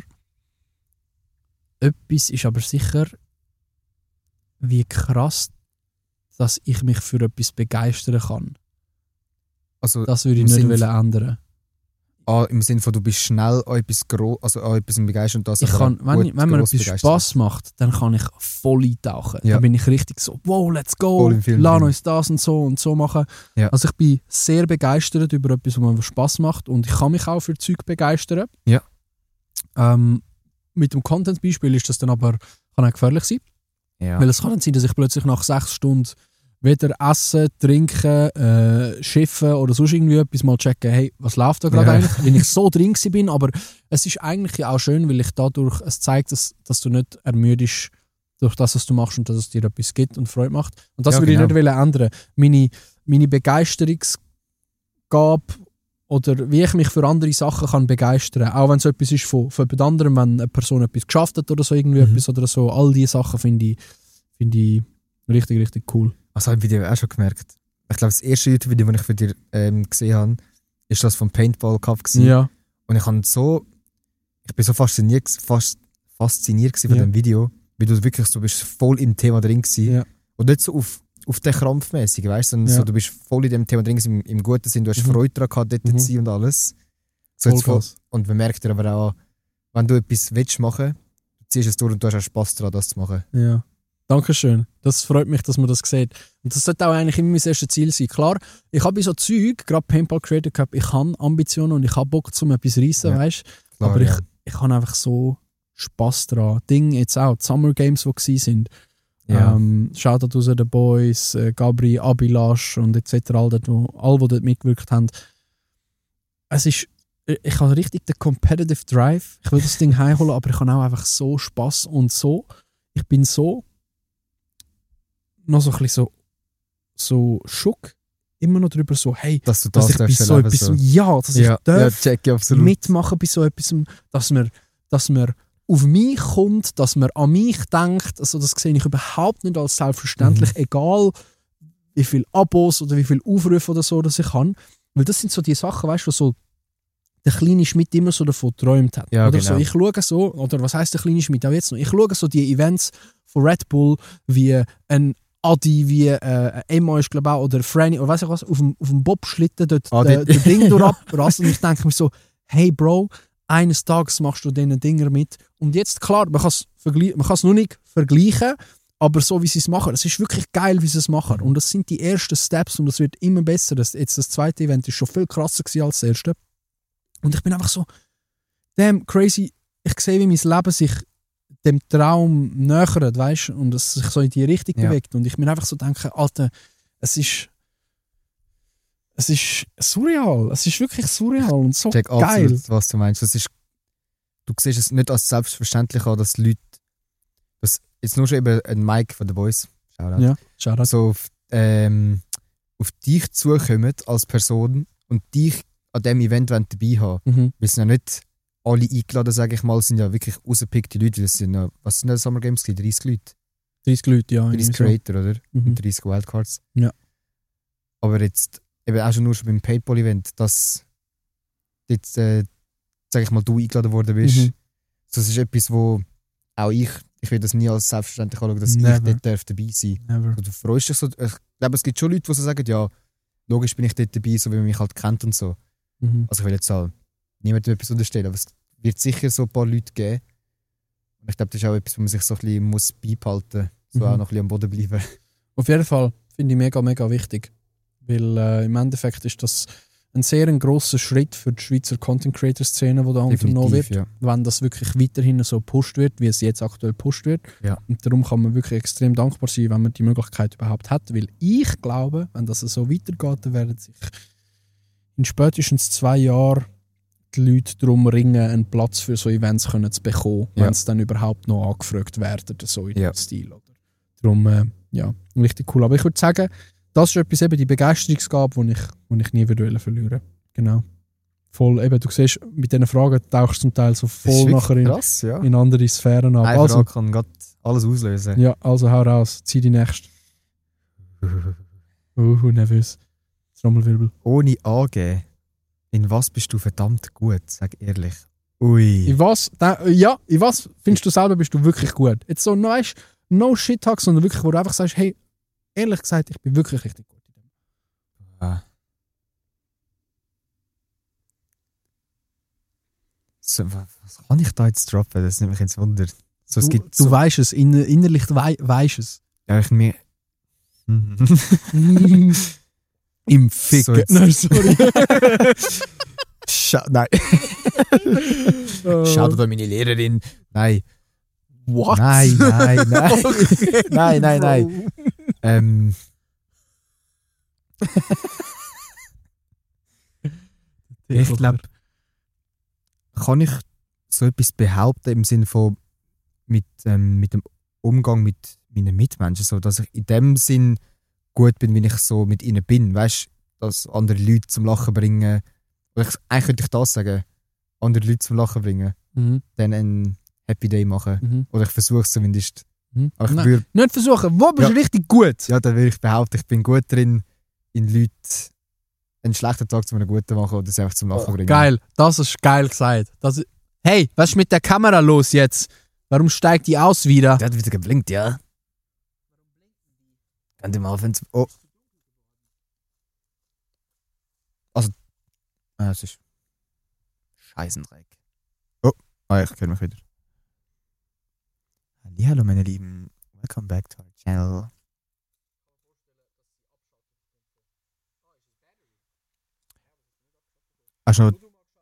Etwas ist aber sicher, wie krass, dass ich mich für etwas begeistern kann. Also, Das würde ich im nicht Sinn wollen von- ändern. ah, im Sinne von, du bist schnell an etwas, gro- also an etwas begeistert und das Ich aber kann, auch wenn, gut, ich, wenn mir gross etwas begeistert. Spass macht, dann kann ich voll eintauchen. Ja. Dann bin ich richtig so, wow, let's go, Voll im Film lass drin. uns das und so und so machen. Ja. Also ich bin sehr begeistert über etwas, was mir Spass macht und ich kann mich auch für Zeug begeistern. Ja. Ähm, mit dem Content-Beispiel ist das dann aber kann auch gefährlich sein, Ja. weil es kann dann sein, dass ich plötzlich nach sechs Stunden weder essen, trinken, äh, schiffen oder sonst irgendwie etwas mal checken, hey, was läuft da gerade Ja. eigentlich, wenn ich so drin gewesen bin, aber es ist eigentlich ja auch schön, weil ich dadurch, es zeigt, dass, dass du nicht ermüdest durch das, was du machst und dass es dir etwas gibt und Freude macht. Und das Ja, würde genau. ich nicht ändern. Meine, meine Begeisterungsgabe oder wie ich mich für andere Sachen kann begeistern, auch wenn es etwas ist von, von jemand anderem, wenn eine Person etwas geschafft hat oder so, irgendwie Mhm. etwas oder so, all diese Sachen finde ich, finde ich richtig, richtig cool. Also habe ich bei dir auch schon gemerkt. Ich glaube, das erste YouTube-Video, das ich für dich ähm, gesehen habe, ist das vom Paintball Cup gewesen. Ja. Und ich habe so, ich bin so fasziniert, fast, fasziniert gewesen von Ja. dem Video, weil du wirklich, du bist voll im Thema drin gewesen. Ja. Und nicht so auf, auf den krampfmäßig, weißt du, sondern Ja. so, du bist voll in dem Thema drin gewesen, im, im guten Sinn, du hast Mhm. Freude daran gehabt, dort Mhm. zu sein und alles. So jetzt voll, Vollgas. und man merkt dir aber auch, wenn du etwas willst machen, du ziehst es durch und du hast auch Spass daran, das zu machen. Ja. Dankeschön. Das freut mich, dass man das sieht. Und das sollte auch eigentlich immer mein erstes Ziel sein. Klar, ich habe bei so Zeug, gerade Paintball Creator Cup, ich habe Ambitionen und ich habe Bock, zum etwas zu reissen, Ja. weißt Klar, aber ich, ja. ich habe einfach so Spass dran. Ding jetzt auch, die Summer Games, die gewesen sind. Ja. Ähm, Shoutout raus den Boys, äh, Gabri, Abilash und et cetera. All, dort, wo, all, die dort mitgewirkt haben. Es ist, ich habe richtig den Competitive Drive. Ich will das Ding heimholen, aber ich habe auch einfach so Spass und so. Ich bin so noch so ein bisschen so, so schock immer noch darüber, so, hey, dass du dass das ich bei darfst so erleben, etwas, so. ja, dass Ja, ich darf ja, check ich absolut. mitmachen bei so etwas, dass man, dass man auf mich kommt, dass man an mich denkt, also das sehe ich überhaupt nicht als selbstverständlich, Mhm. egal wie viele Abos oder wie viele Aufrufe oder so, dass ich habe, weil das sind so die Sachen, weißt du, so der kleine Schmidt immer so davon geträumt hat. Ja, oder genau. so, ich schaue so, oder was heisst der kleine Schmidt auch jetzt noch, ich schaue so die Events von Red Bull, wie ein Adi, wie äh, Emma ist glaube ich auch, oder Franny, oder weiss ich was, auf dem, auf dem Bobschlitten dort Ah, der, dort- der Ding durchrast und ich denke mir so, hey Bro, eines Tages machst du diesen Dinger mit. Und jetzt, klar, man kann es vergleich- man kann es noch nicht vergleichen, aber so wie sie es machen, es ist wirklich geil, wie sie es machen. Und das sind die ersten Steps und es wird immer besser. Das, jetzt das zweite Event ist schon viel krasser gewesen als das erste. Und ich bin einfach so, damn, crazy, ich sehe, wie mein Leben sich dem Traum nähert, weißt du, und es sich so in die Richtung Ja. bewegt. Und ich mir einfach so denke, Alter, es ist es ist surreal. Es ist wirklich surreal und so check geil. absolut, was du meinst. Das ist, du siehst es nicht als selbstverständlich an, dass Leute, dass jetzt nur schon eben ein Mike von den Boys, Shoutout, Ja, Shoutout. so auf, ähm, auf dich zukommen als Person und dich an diesem Event wollen dabei haben. Mhm. Wir sind ja nicht alle eingeladen, sage ich mal, sind ja wirklich rausgepickte Leute. Das sind ja, was sind das Summer Games? dreißig Leute. dreißig Leute, ja. dreißig irgendwie so. Creator, oder? Mhm. Und dreißig Wildcards. Ja. Aber jetzt, eben auch schon nur schon beim Paintball-Event, dass jetzt, äh, sag ich mal, du eingeladen worden bist. Mhm. Das ist etwas, wo auch ich, ich will das nie als selbstverständlich anschauen, dass Never. ich dort darf dabei sein Never. darf. Du freust dich so. Ich glaube, es gibt schon Leute, die so sagen, ja, logisch bin ich dort dabei, so wie man mich halt kennt und so. Mhm. Also ich will jetzt auch niemandem etwas unterstellen, aber es wird sicher so ein paar Leute geben. Und ich glaube, das ist auch etwas, wo man sich so ein bisschen muss beibehalten muss, so Mhm. auch noch ein bisschen am Boden bleiben. Auf jeden Fall finde ich mega, mega wichtig. Weil äh, im Endeffekt ist das ein sehr ein grosser Schritt für die Schweizer Content-Creator-Szene, die da unternommen wird. ja. Wenn das wirklich weiterhin so gepusht wird, wie es jetzt aktuell gepusht wird. Ja. Und darum kann man wirklich extrem dankbar sein, wenn man die Möglichkeit überhaupt hat. Weil ich glaube, wenn das so weitergeht, dann werden sich in spätestens zwei Jahren die Leute darum ringen, einen Platz für so Events können zu bekommen, Ja. wenn sie dann überhaupt noch angefragt werden, so in Ja. dem Stil. Oder? Darum, äh, ja, richtig cool. Aber ich würde sagen, das ist etwas, eben die Begeisterungsgabe, die ich, die ich nie würde verlieren. Genau. Voll, eben, du siehst, mit diesen Fragen tauchst du zum Teil so Das ist voll wirklich nachher in, krass, ja. in andere Sphären ab. Eine Also, Frage kann grad alles auslösen. ja, also hau raus, zieh die nächste. Uh, nervös. Trommelwirbel. Ohne angeben, in was bist du verdammt gut, sag ehrlich. Ui. In was, da, ja, in was findest du selber, bist du wirklich gut? Jetzt so, weißt, no shit talk, sondern wirklich, wo du einfach sagst, hey, ehrlich gesagt, ich bin wirklich richtig gut in dem. Ah. So, wa- was kann ich da jetzt droppen? Das nimmt mich ins Wunder. So, es Du, gibt du so, weißt es, inner, innerlich wei weißt es. ja, ich mir. Im Ficken. So jetzt- Nein, sorry. Scha Nein. Oh. Schaut an meine Lehrerin. Nein. What? Nein, nein, nein. Okay, Nein, nein, nein. Bro. Ähm. Ich glaube, kann ich so etwas behaupten im Sinne von mit, ähm, mit dem Umgang mit meinen Mitmenschen, so, dass ich in dem Sinn gut bin, wie ich so mit ihnen bin. Weißt du, dass andere Leute zum Lachen bringen. Oder ich, eigentlich könnte ich das sagen. Andere Leute zum Lachen bringen. Mhm. Dann einen Happy Day machen. Mhm. Oder ich versuche es zumindest. Mhm. Aber ich Nein, würd, nicht versuchen, wo bist du Ja. richtig gut? ja, dann würde ich behaupten, ich bin gut drin, in Leute einen schlechten Tag zu einem guten machen oder sie einfach zum Lachen bringen. Geil, das ist geil gesagt. Das ist, hey, was ist mit der Kamera los jetzt? Warum steigt die aus wieder? Der hat wieder geblinkt, ja. Könnt ihr mal aufhören zu... Oh. Also... Ah, es ist... Scheißendreck. Oh, ah, ich höre mich wieder. Hallo meine Lieben. Welcome back to our channel. Ach schon.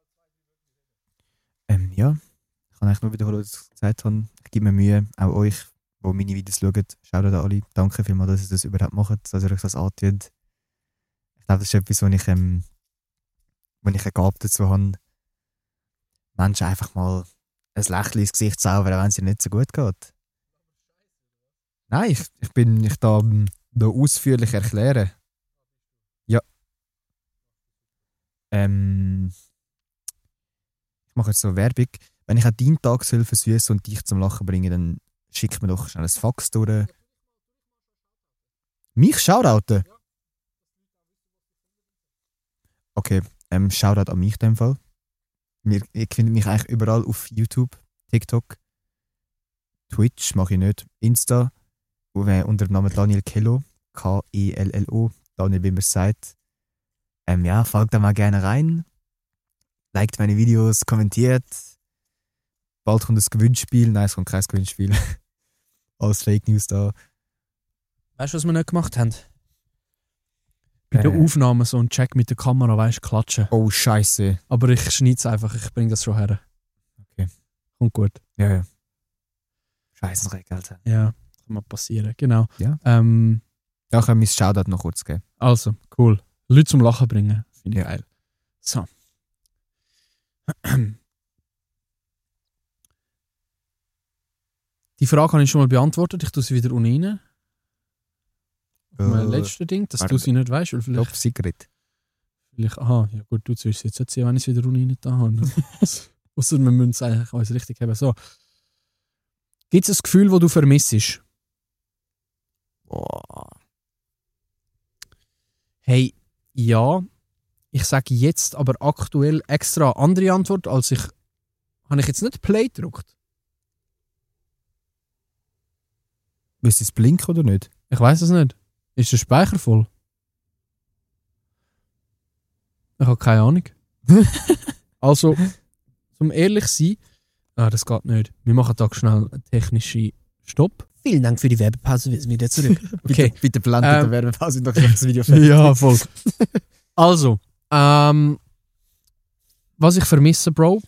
Ähm, ja. Ich kann eigentlich nur wiederholen, was ich gesagt habe. Ich gebe mir Mühe, auch euch, die meine Videos schauen. Schaut an alle. Danke vielmals, dass ihr das überhaupt macht, dass ihr euch das antut. Ich glaube, das ist etwas, wo ich, ähm, wo ich eine Gabe dazu habe, Menschen einfach mal ein Lächeln ins Gesicht zaubern, wenn es ihnen nicht so gut geht. Nein, ich, ich bin ich da, ähm, da ausführlich erklären. Ja. Ähm, ich mache jetzt so Werbung. Wenn ich auch deinen Tag soll versüßen und dich zum Lachen bringen, dann schick mir doch schnell ein Fax durch. Mich shoutouten? Okay, ähm, Shoutout an mich in dem Fall. Mir, ich finde mich eigentlich überall auf YouTube, TikTok, Twitch mache ich nicht, Insta, unter dem Namen Daniel Kello, K E L L O, Daniel, wie man es sagt. Ähm, ja, folgt da mal gerne rein, liked meine Videos, kommentiert. Bald kommt das Gewinnspiel, nein, es kommt kein Gewinnspiel. Alles Fake News da. Weißt du, was wir nicht gemacht haben? Bei Äh. der Aufnahme so einen Check mit der Kamera, weißt du, klatschen. Oh, Scheiße. Aber ich schneide es einfach, ich bringe das schon her. Okay. Kommt gut. Ja, ja. Scheißenreck, Alter. Ja, kann mal passieren, genau. Ja. Ähm, Ja, ich kann mein Shoutout noch kurz geben. also, cool. Leute zum Lachen bringen, finde ich Ja. geil. So. Die Frage habe ich schon mal beantwortet, ich tue sie wieder unten rein. Auf mein Äh, letztes Ding, dass warte. du sie nicht weißt, weil vielleicht... Top Secret. Vielleicht, aha, ja gut, du wirst jetzt nicht sehen, wenn ich es wieder unten da habe. Außer wir müssen es eigentlich alles richtig haben. So. Gibt es ein Gefühl, das du vermisst? Boah. Hey, ja. Ich sage jetzt aber aktuell extra eine andere Antwort, als ich... Habe ich jetzt nicht Play gedrückt? Willst du es blinken oder nicht? Ich weiß es nicht. Ist der Speicher voll? Ich habe keine Ahnung. Also, zum ehrlich sein, ah, das geht nicht. Wir machen da schnell einen technischen Stopp. Vielen Dank für die Werbepause, wir sind wieder zurück. Okay. Bitte, bitte blenden Ähm, der Werbepause und doch das Video fertig. Ja, voll. Also, ähm, was ich vermisse, Bro,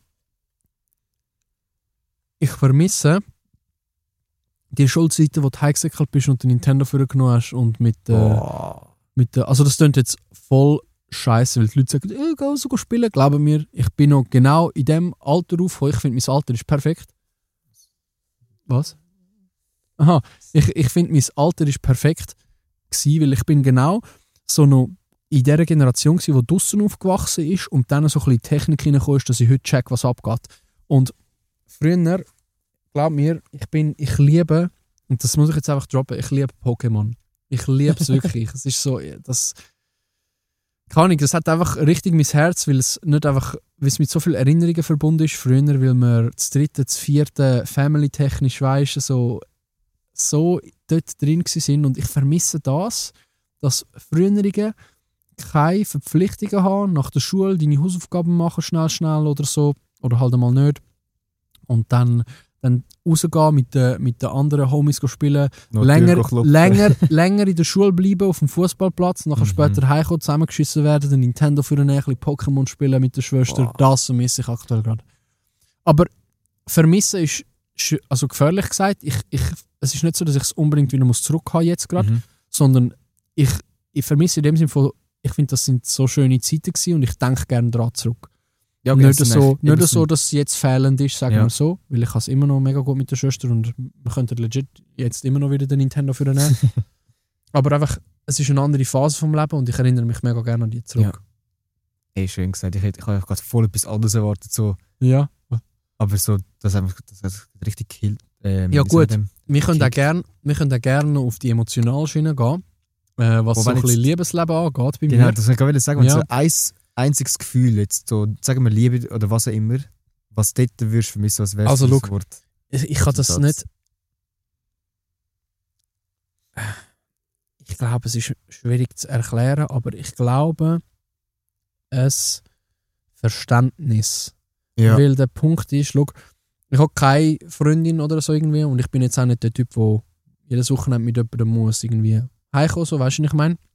ich vermisse die Schulzeiten, wo du heimgesäckelt bist und den Nintendo vorgenommen hast und mit, äh, Oh. mit der, also das klingt jetzt voll scheiße, weil die Leute sagen, äh, geh so spielen, glauben mir, ich bin noch genau in dem Alter aufgekommen, ich finde, mein Alter ist perfekt. Was? Aha, ich, ich finde, mein Alter ist perfekt gewesen, weil ich bin genau so noch in dieser Generation gewesen, die draussen aufgewachsen ist und dann so ein bisschen in die Technik hineingekommen ist, dass ich heute check, was abgeht. Und früher, glaub mir, ich bin, ich liebe, und das muss ich jetzt einfach droppen, ich liebe Pokémon. Ich liebe es wirklich. Es ist so, das keine Ahnung, das hat einfach richtig mein Herz, weil es nicht einfach, weil es mit so vielen Erinnerungen verbunden ist. Früher, weil wir das dritte, das vierte, family-technisch, weisst, so, so dort drin sind. Und ich vermisse das, dass Frühere keine Verpflichtungen haben, nach der Schule deine Hausaufgaben machen, schnell, schnell oder so, oder halt einmal nicht. Und dann, dann rausgehen, mit den mit den anderen Homies spielen, Noch länger, Tür klopfen. länger, länger in der Schule bleiben, auf dem Fußballplatz, nachher Mhm. später heimkommen, zusammengeschissen werden, den Nintendo für ein bisschen Pokémon spielen mit der Schwester. Wow. Das vermisse ich aktuell gerade. Aber vermissen ist, sch- also gefährlich gesagt, ich, ich, es ist nicht so, dass ich es unbedingt wieder muss zurück haben jetzt gerade, Mhm. sondern ich, ich vermisse in dem Sinne von, ich finde, das sind so schöne Zeiten gewesen und ich denke gerne daran zurück. Ja, nicht okay, so, nicht nicht so, dass es jetzt fehlend ist, sagen ja. wir so, weil ich habe es immer noch mega gut mit der Schwester und wir könnten legit jetzt immer noch wieder den Nintendo für den nehmen. Aber einfach, es ist eine andere Phase vom Leben und ich erinnere mich mega gerne an die zurück. Ja. Ey, schön gesagt. Ich, ich habe gerade voll etwas anderes erwartet. So. Ja. Aber so, das hat mich das hat richtig gekillt. Ähm, ja gut, wir können, auch gern, wir können auch gerne auf die emotionale Schiene gehen, äh, was Wo so ein bisschen Liebesleben angeht bei genau, mir. das wollte ich sagen. Wenn ja. so ein einziges Gefühl, jetzt so, sagen wir Liebe oder was auch immer, was dort würdest du für mich so als also, das Wort? Ich, ich kann das Satz. nicht... Ich glaube, es ist schwierig zu erklären, aber ich glaube, es Verständnis. Ja. Weil der Punkt ist, schau, ich habe keine Freundin oder so irgendwie und ich bin jetzt auch nicht der Typ, der jede Woche mit jemandem muss irgendwie heimkommen, so, weißt du, was ich meine?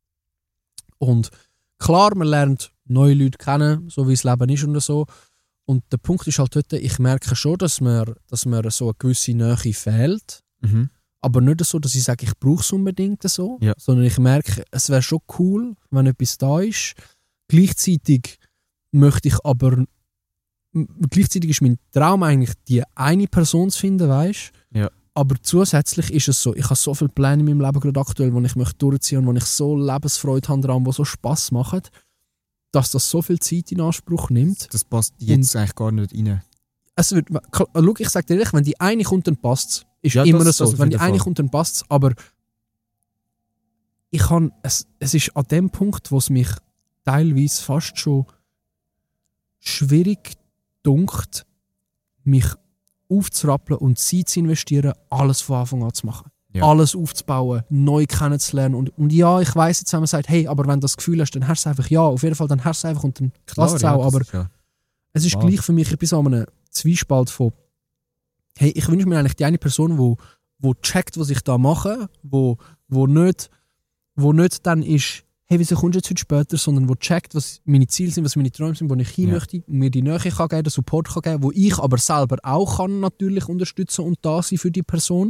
Und klar, man lernt neue Leute kennen, so wie das Leben ist und so. Und der Punkt ist halt dort, ich merke schon, dass mir, dass mir so eine gewisse Nähe fehlt. Mhm. Aber nicht so, dass ich sage, ich brauche es unbedingt so, ja. sondern ich merke, es wäre schon cool, wenn etwas da ist. Gleichzeitig möchte ich aber, gleichzeitig ist mein Traum eigentlich, die eine Person zu finden, weißt du? Ja. Aber zusätzlich ist es so, ich habe so viele Pläne in meinem Leben gerade aktuell, die ich möchte durchziehen und wo ich so Lebensfreude habe daran, die so Spass machen, dass das so viel Zeit in Anspruch nimmt. Das passt jetzt und eigentlich gar nicht rein. Es wird, schau, ich sage dir ehrlich, wenn die eine kommt, dann passt es. Ist ja, immer das, so. Das wenn die eine kommt, dann passt es. Aber ich kann, es, es ist an dem Punkt, wo es mich teilweise fast schon schwierig dunkt, mich aufzurappeln und Zeit zu investieren, alles von Anfang an zu machen. Ja. Alles aufzubauen, neu kennenzulernen. Und, und ja, ich weiss jetzt, wenn man sagt, hey, aber wenn du das Gefühl hast, dann hast du einfach ja. Auf jeden Fall, dann hast du einfach und dann passt es auch. Aber ja. es ist wow. gleich für mich, ich bin so an einem Zwiespalt von hey, ich wünsche mir eigentlich die eine Person, wo, wo checkt, was ich da mache, wo, wo, nicht, wo nicht dann ist, hey, wieso kommst du jetzt heute später, sondern wo checkt, was meine Ziele sind, was meine Träume sind, wo ich hin ja. möchte, mir die Nähe kann geben, den Support kann geben, wo ich aber selber auch kann natürlich unterstützen und da sein für die Person.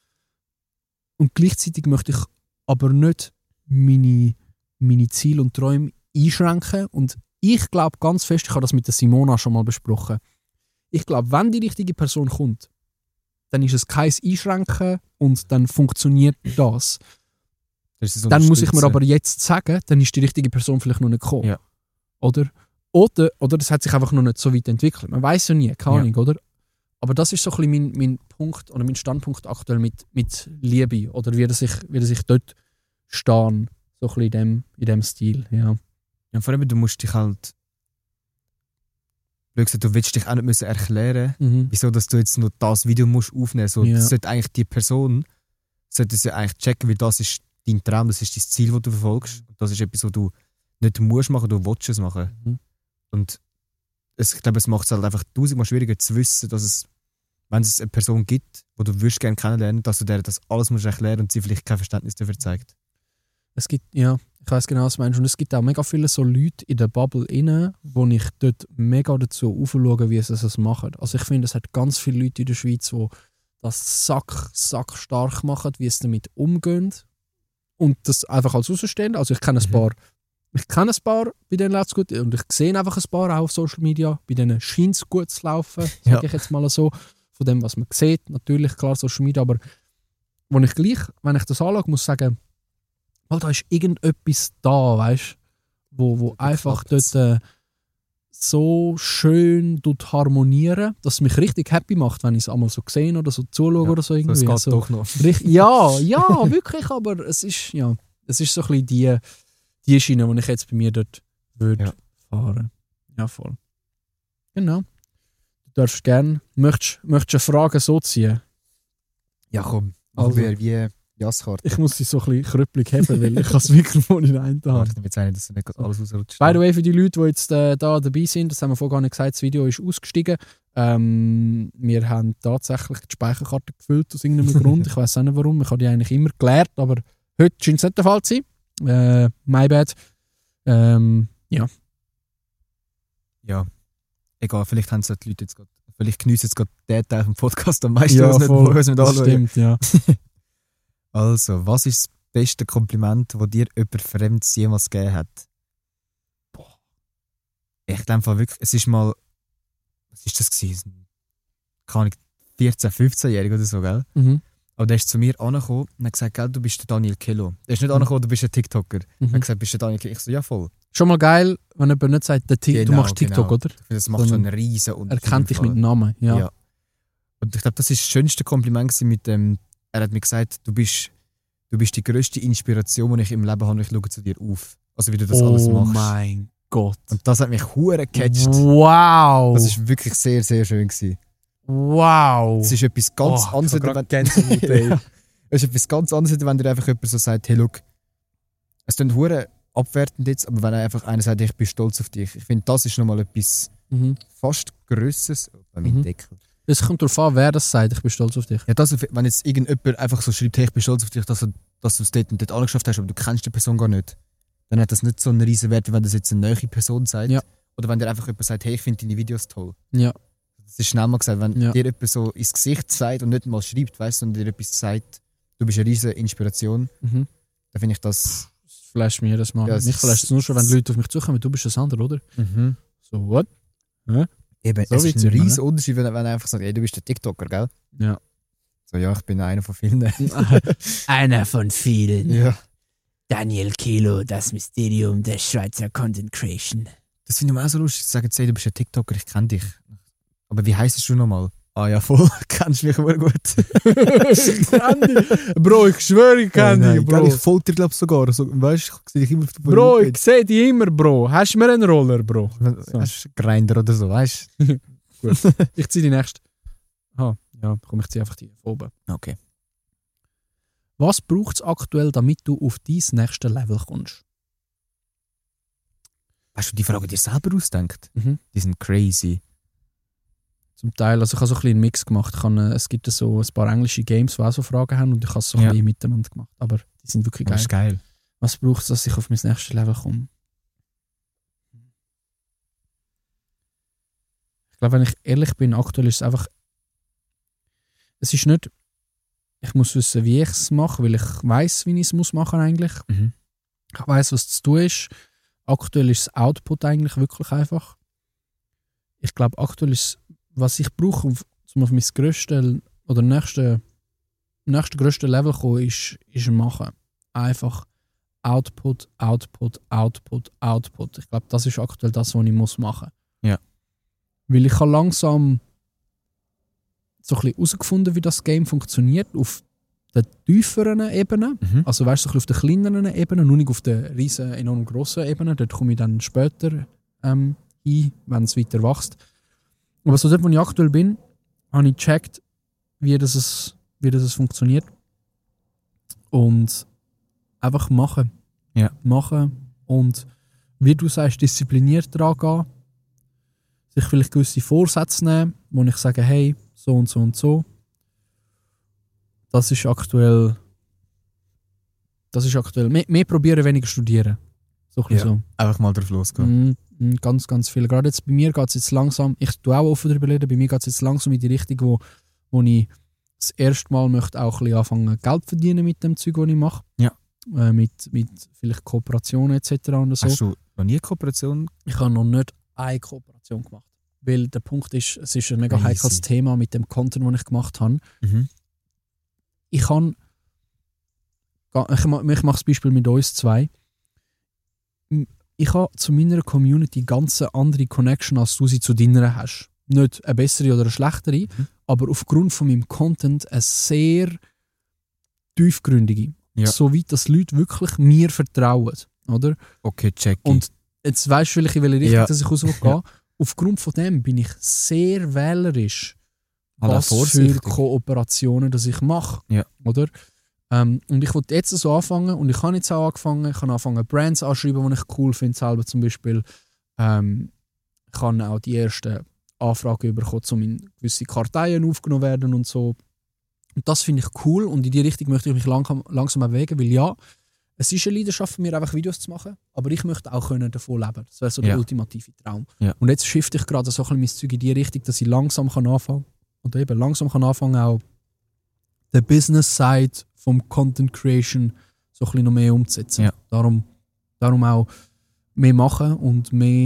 Und gleichzeitig möchte ich aber nicht meine, meine Ziele und Träume einschränken. Und ich glaube ganz fest, ich habe das mit der Simona schon mal besprochen, ich glaube, wenn die richtige Person kommt, dann ist es kein Einschränken und dann funktioniert das. das dann muss ich mir aber jetzt sagen, dann ist die richtige Person vielleicht noch nicht gekommen. Ja. Oder? Oder, oder das hat sich einfach noch nicht so weit entwickelt. Man weiß ja nie, keine Ahnung, ja. oder? Aber das ist so ein bisschen mein, mein Punkt oder mein Standpunkt aktuell mit, mit Liebe oder wie das ich, wie das ich dort stehen, so ein bisschen in dem, in dem Stil. Ja. Ja, vor allem, du musst dich halt du willst dich auch nicht müssen erklären, mhm. wieso dass du jetzt nur das Video musst aufnehmen musst. So, ja. Das sollte eigentlich die Person sollte sie eigentlich checken, weil das ist dein Traum, das ist dein Ziel, das du verfolgst. Und das ist etwas, was du nicht musst machen, du willst es machen. Mhm. Und es, ich glaube, es macht es halt einfach tausendmal schwieriger zu wissen, dass es, wenn es eine Person gibt, die du würdest gerne kennenlernen, dass du der das alles musst erklären und sie vielleicht kein Verständnis dafür zeigt. Es gibt, ja, ich weiss genau, was du meinst. Und es gibt auch mega viele so Leute in der Bubble inne, wo ich dort mega dazu aufschaue, wie sie das machen. Also ich finde, es hat ganz viele Leute in der Schweiz, die das sack, sack stark machen, wie sie damit umgehen. Und das einfach als Außenstehender. Also ich kenne ein paar, ich kenne ein paar, bei denen läuft es gut. Und ich sehe einfach ein paar auch auf Social Media, bei denen scheint es gut zu laufen, sage ja. ich jetzt mal so. Von dem, was man sieht, natürlich, klar, Social Media, aber wo ich gleich, wenn ich das anschaue, muss sagen, weil da ist irgendetwas da, weißt du, wo, wo einfach dort äh, so schön harmonieren, dass es mich richtig happy macht, wenn ich es einmal so sehe oder so zuschaue ja, oder so irgendwie. Das geht so, doch noch. Richtig, ja, ja, wirklich, aber es ist, ja, es ist so ein bisschen die, die Schiene, die ich jetzt bei mir dort würde ja. fahren. Ja, voll. Genau. Du darfst gerne, möchtest, möchtest eine Frage so ziehen? Ja, komm. Also, wir wie Jasskarte. Ich muss sie so ein bisschen krüppelig haben, weil ich das Mikrofon in der einen Hand habe. Damit sagen, dass du nicht alles ausrutscht. By the way, für die Leute, die jetzt äh, da dabei sind, das haben wir vorher gar nicht gesagt, das Video ist ausgestiegen. Ähm, wir haben tatsächlich die Speicherkarte gefüllt aus irgendeinem Grund. Ich weiß auch nicht warum. Ich habe die eigentlich immer gelernt, aber heute scheint es nicht der Fall zu sein. Äh, my bad. Ähm, ja. Ja. Egal, vielleicht haben sie die Leute jetzt gerade, vielleicht geniessen jetzt gerade den Teil vom Podcast am meisten, ja, was nicht voll, mit das stimmt, ja. Also, was ist das beste Kompliment, das dir jemand Fremdes jemals gegeben hat? Boah. Ich glaube wirklich, es ist mal, was ist das gewesen? Keine Ahnung, vierzehn-, fünfzehnjähriger oder so, gell? Mhm. Aber der ist zu mir angekommen und hat gesagt, gell, du bist der Daniel Kello. Der ist nicht angekommen, du bist ein TikToker. Mhm. Er hat gesagt, bist du der Daniel Kello? Ich so, ja voll. Schon mal geil, wenn jemand nicht sagt, der T- Genau, du machst TikTok, genau. oder? Das macht schon einen riesen Unterschied. Er kennt dich mit Namen, ja. ja. Und ich glaube, das ist das schönste Kompliment mit dem, er hat mir gesagt, du bist, du bist die grösste Inspiration, die ich im Leben habe, und ich schaue zu dir auf. Also wie du das oh alles machst. Oh mein Gott. Und das hat mich hure gecatcht. Wow. Das ist wirklich sehr, sehr schön gewesen. Wow. Es ist etwas ganz oh, anderes, wenn, ja, es ist etwas ganz anderes, wenn dir einfach jemand so sagt, hey, look, es klingt hure abwertend jetzt, aber wenn einfach einer sagt, ich bin stolz auf dich. Ich finde, das ist nochmal etwas mhm. fast Grösseres. Bei meinem mhm. Deckel. Es kommt darauf an, wer das sagt, ich bin stolz auf dich. Ja, das, wenn jetzt irgendjemand einfach so schreibt, hey, ich bin stolz auf dich, dass du, dass du es dort und dort angeschafft hast, aber du kennst die Person gar nicht, dann hat das nicht so einen riesen Wert, wie wenn das jetzt eine neue Person sagt. Ja. Oder wenn dir einfach jemand sagt, hey, ich finde deine Videos toll. Ja. Das ist schnell mal gesagt, wenn ja. dir jemand so ins Gesicht sagt und nicht mal schreibt, weißt du, und dir etwas sagt, du bist eine riesige Inspiration, mhm. dann finde ich das... Das flasht mich jedes Mal. Ja, mich flasht es nur schon, wenn die Leute auf mich zukommen, du bist ein anderer, oder? Mhm. So, what? Ja? Eben, so es ist ein riesen riesen Unterschied, wenn, wenn er einfach sagt, hey, du bist der TikToker, gell? Ja. So, ja, ich bin einer von vielen. Einer von vielen. Ja. Daniel Kello, das Mysterium der Schweizer Content Creation. Das finde ich auch so lustig, zu sagen, hey, du bist ein TikToker, ich kenne dich. Aber wie heisst du nochmal? Ah ja, voll, kennst mich immer gut. Bro, ich schwöre, ich kenne ja, dich, Bro. Ich folge dir, glaube ich, sogar. So, weißt, ich sehe dich immer auf der Bro, ich sehe dich immer, Bro. Hast du mir einen Roller, Bro? So. Hast du einen Grinder oder so, weißt du? Gut. Ich ziehe die nächste. Ah, ja, komm, ich ziehe einfach die oben. Okay. Was braucht es aktuell, damit du auf dein nächste Level kommst? Hast du die Frage dir selber ausgedacht? Mhm. Die sind crazy. Zum Teil, also ich habe so ein bisschen einen Mix gemacht. Ich habe, es gibt so ein paar englische Games, die auch so Fragen haben und ich habe es so ja. ein bisschen miteinander gemacht. Aber die sind wirklich geil. Das ist geil. Was braucht es, dass ich auf mein nächstes Level komme? Ich glaube, wenn ich ehrlich bin, aktuell ist es einfach... Es ist nicht... Ich muss wissen, wie ich es mache, weil ich weiss, wie ich es muss machen eigentlich. Mhm. Ich weiss, was zu tun ist. Aktuell ist das Output eigentlich wirklich einfach. Ich glaube, aktuell ist was ich brauche, um auf mein grösstes oder nächste, nächste grösste Level zu kommen, ist, ist machen. Einfach Output, Output, Output, Output. Ich glaube, das ist aktuell das, was ich muss machen muss. Ja. Weil ich habe langsam so ein bisschen herausgefunden, wie das Game funktioniert, auf den tieferen Ebenen. Mhm. Also weißt du, so ein bisschen auf den kleineren Ebenen, nur nicht auf den riesen, enorm grossen Ebenen. Dort komme ich dann später ähm, ein, wenn es weiter wächst. Aber so dort, wo ich aktuell bin, habe ich gecheckt, wie das, es, wie das funktioniert. Und einfach machen. Ja. Machen und, wie du sagst, diszipliniert dran gehen. Sich vielleicht gewisse Vorsätze nehmen, wo ich sage, hey, so und so und so. Das ist aktuell... Das ist aktuell... Mehr, mehr probieren, weniger studieren. So ein ja, so. Einfach mal drauf losgehen. Mm, mm, ganz, ganz viel. Gerade jetzt bei mir geht es jetzt langsam, ich tue auch offen darüber reden, bei mir geht es jetzt langsam in die Richtung, wo, wo ich das erste Mal möchte auch ein bisschen anfangen Geld verdienen mit dem Zeug, das ich mache. Ja. Äh, mit, mit vielleicht Kooperationen et cetera. Und so. Hast du noch nie Kooperation? Ich habe noch nicht eine Kooperation gemacht. Weil der Punkt ist, es ist ein mega Easy. heikles Thema mit dem Content, den ich gemacht habe. Mhm. Ich kann... Ich, ich mache das Beispiel mit uns zwei. Ich habe zu meiner Community ganz andere Connection, als du sie zu deiner hast. Nicht eine bessere oder eine schlechtere, mhm. aber aufgrund von meinem Content eine sehr tiefgründige. Ja. So weit, dass Leute wirklich mir vertrauen. Oder? Okay, check. Und jetzt weißt du vielleicht, in welche Richtung ja. dass ich raus will gehen. Ja. Aufgrund von dem bin ich sehr wählerisch, was für Kooperationen dass ich mache. Ja. Oder? Ähm, und ich wollte jetzt so anfangen und ich habe jetzt auch angefangen. Ich habe angefangen, Brands anschreiben, die ich cool finde, selber zum Beispiel. Ähm, ich habe auch die ersten Anfragen bekommen, um in gewisse Karteien aufgenommen werden und so. Und das finde ich cool und in die Richtung möchte ich mich langsam, langsam bewegen, weil ja, es ist eine Leidenschaft von mir, einfach Videos zu machen, aber ich möchte auch können davon leben. Das wäre so der ja. ultimative Traum. Ja. Und jetzt shifte ich gerade so ein bisschen mein Zeug in die Richtung, dass ich langsam kann anfangen und eben langsam kann anfangen auch der Business-Side vom Content Creation so ein bisschen noch mehr umzusetzen. Ja. Darum, darum auch mehr machen und mehr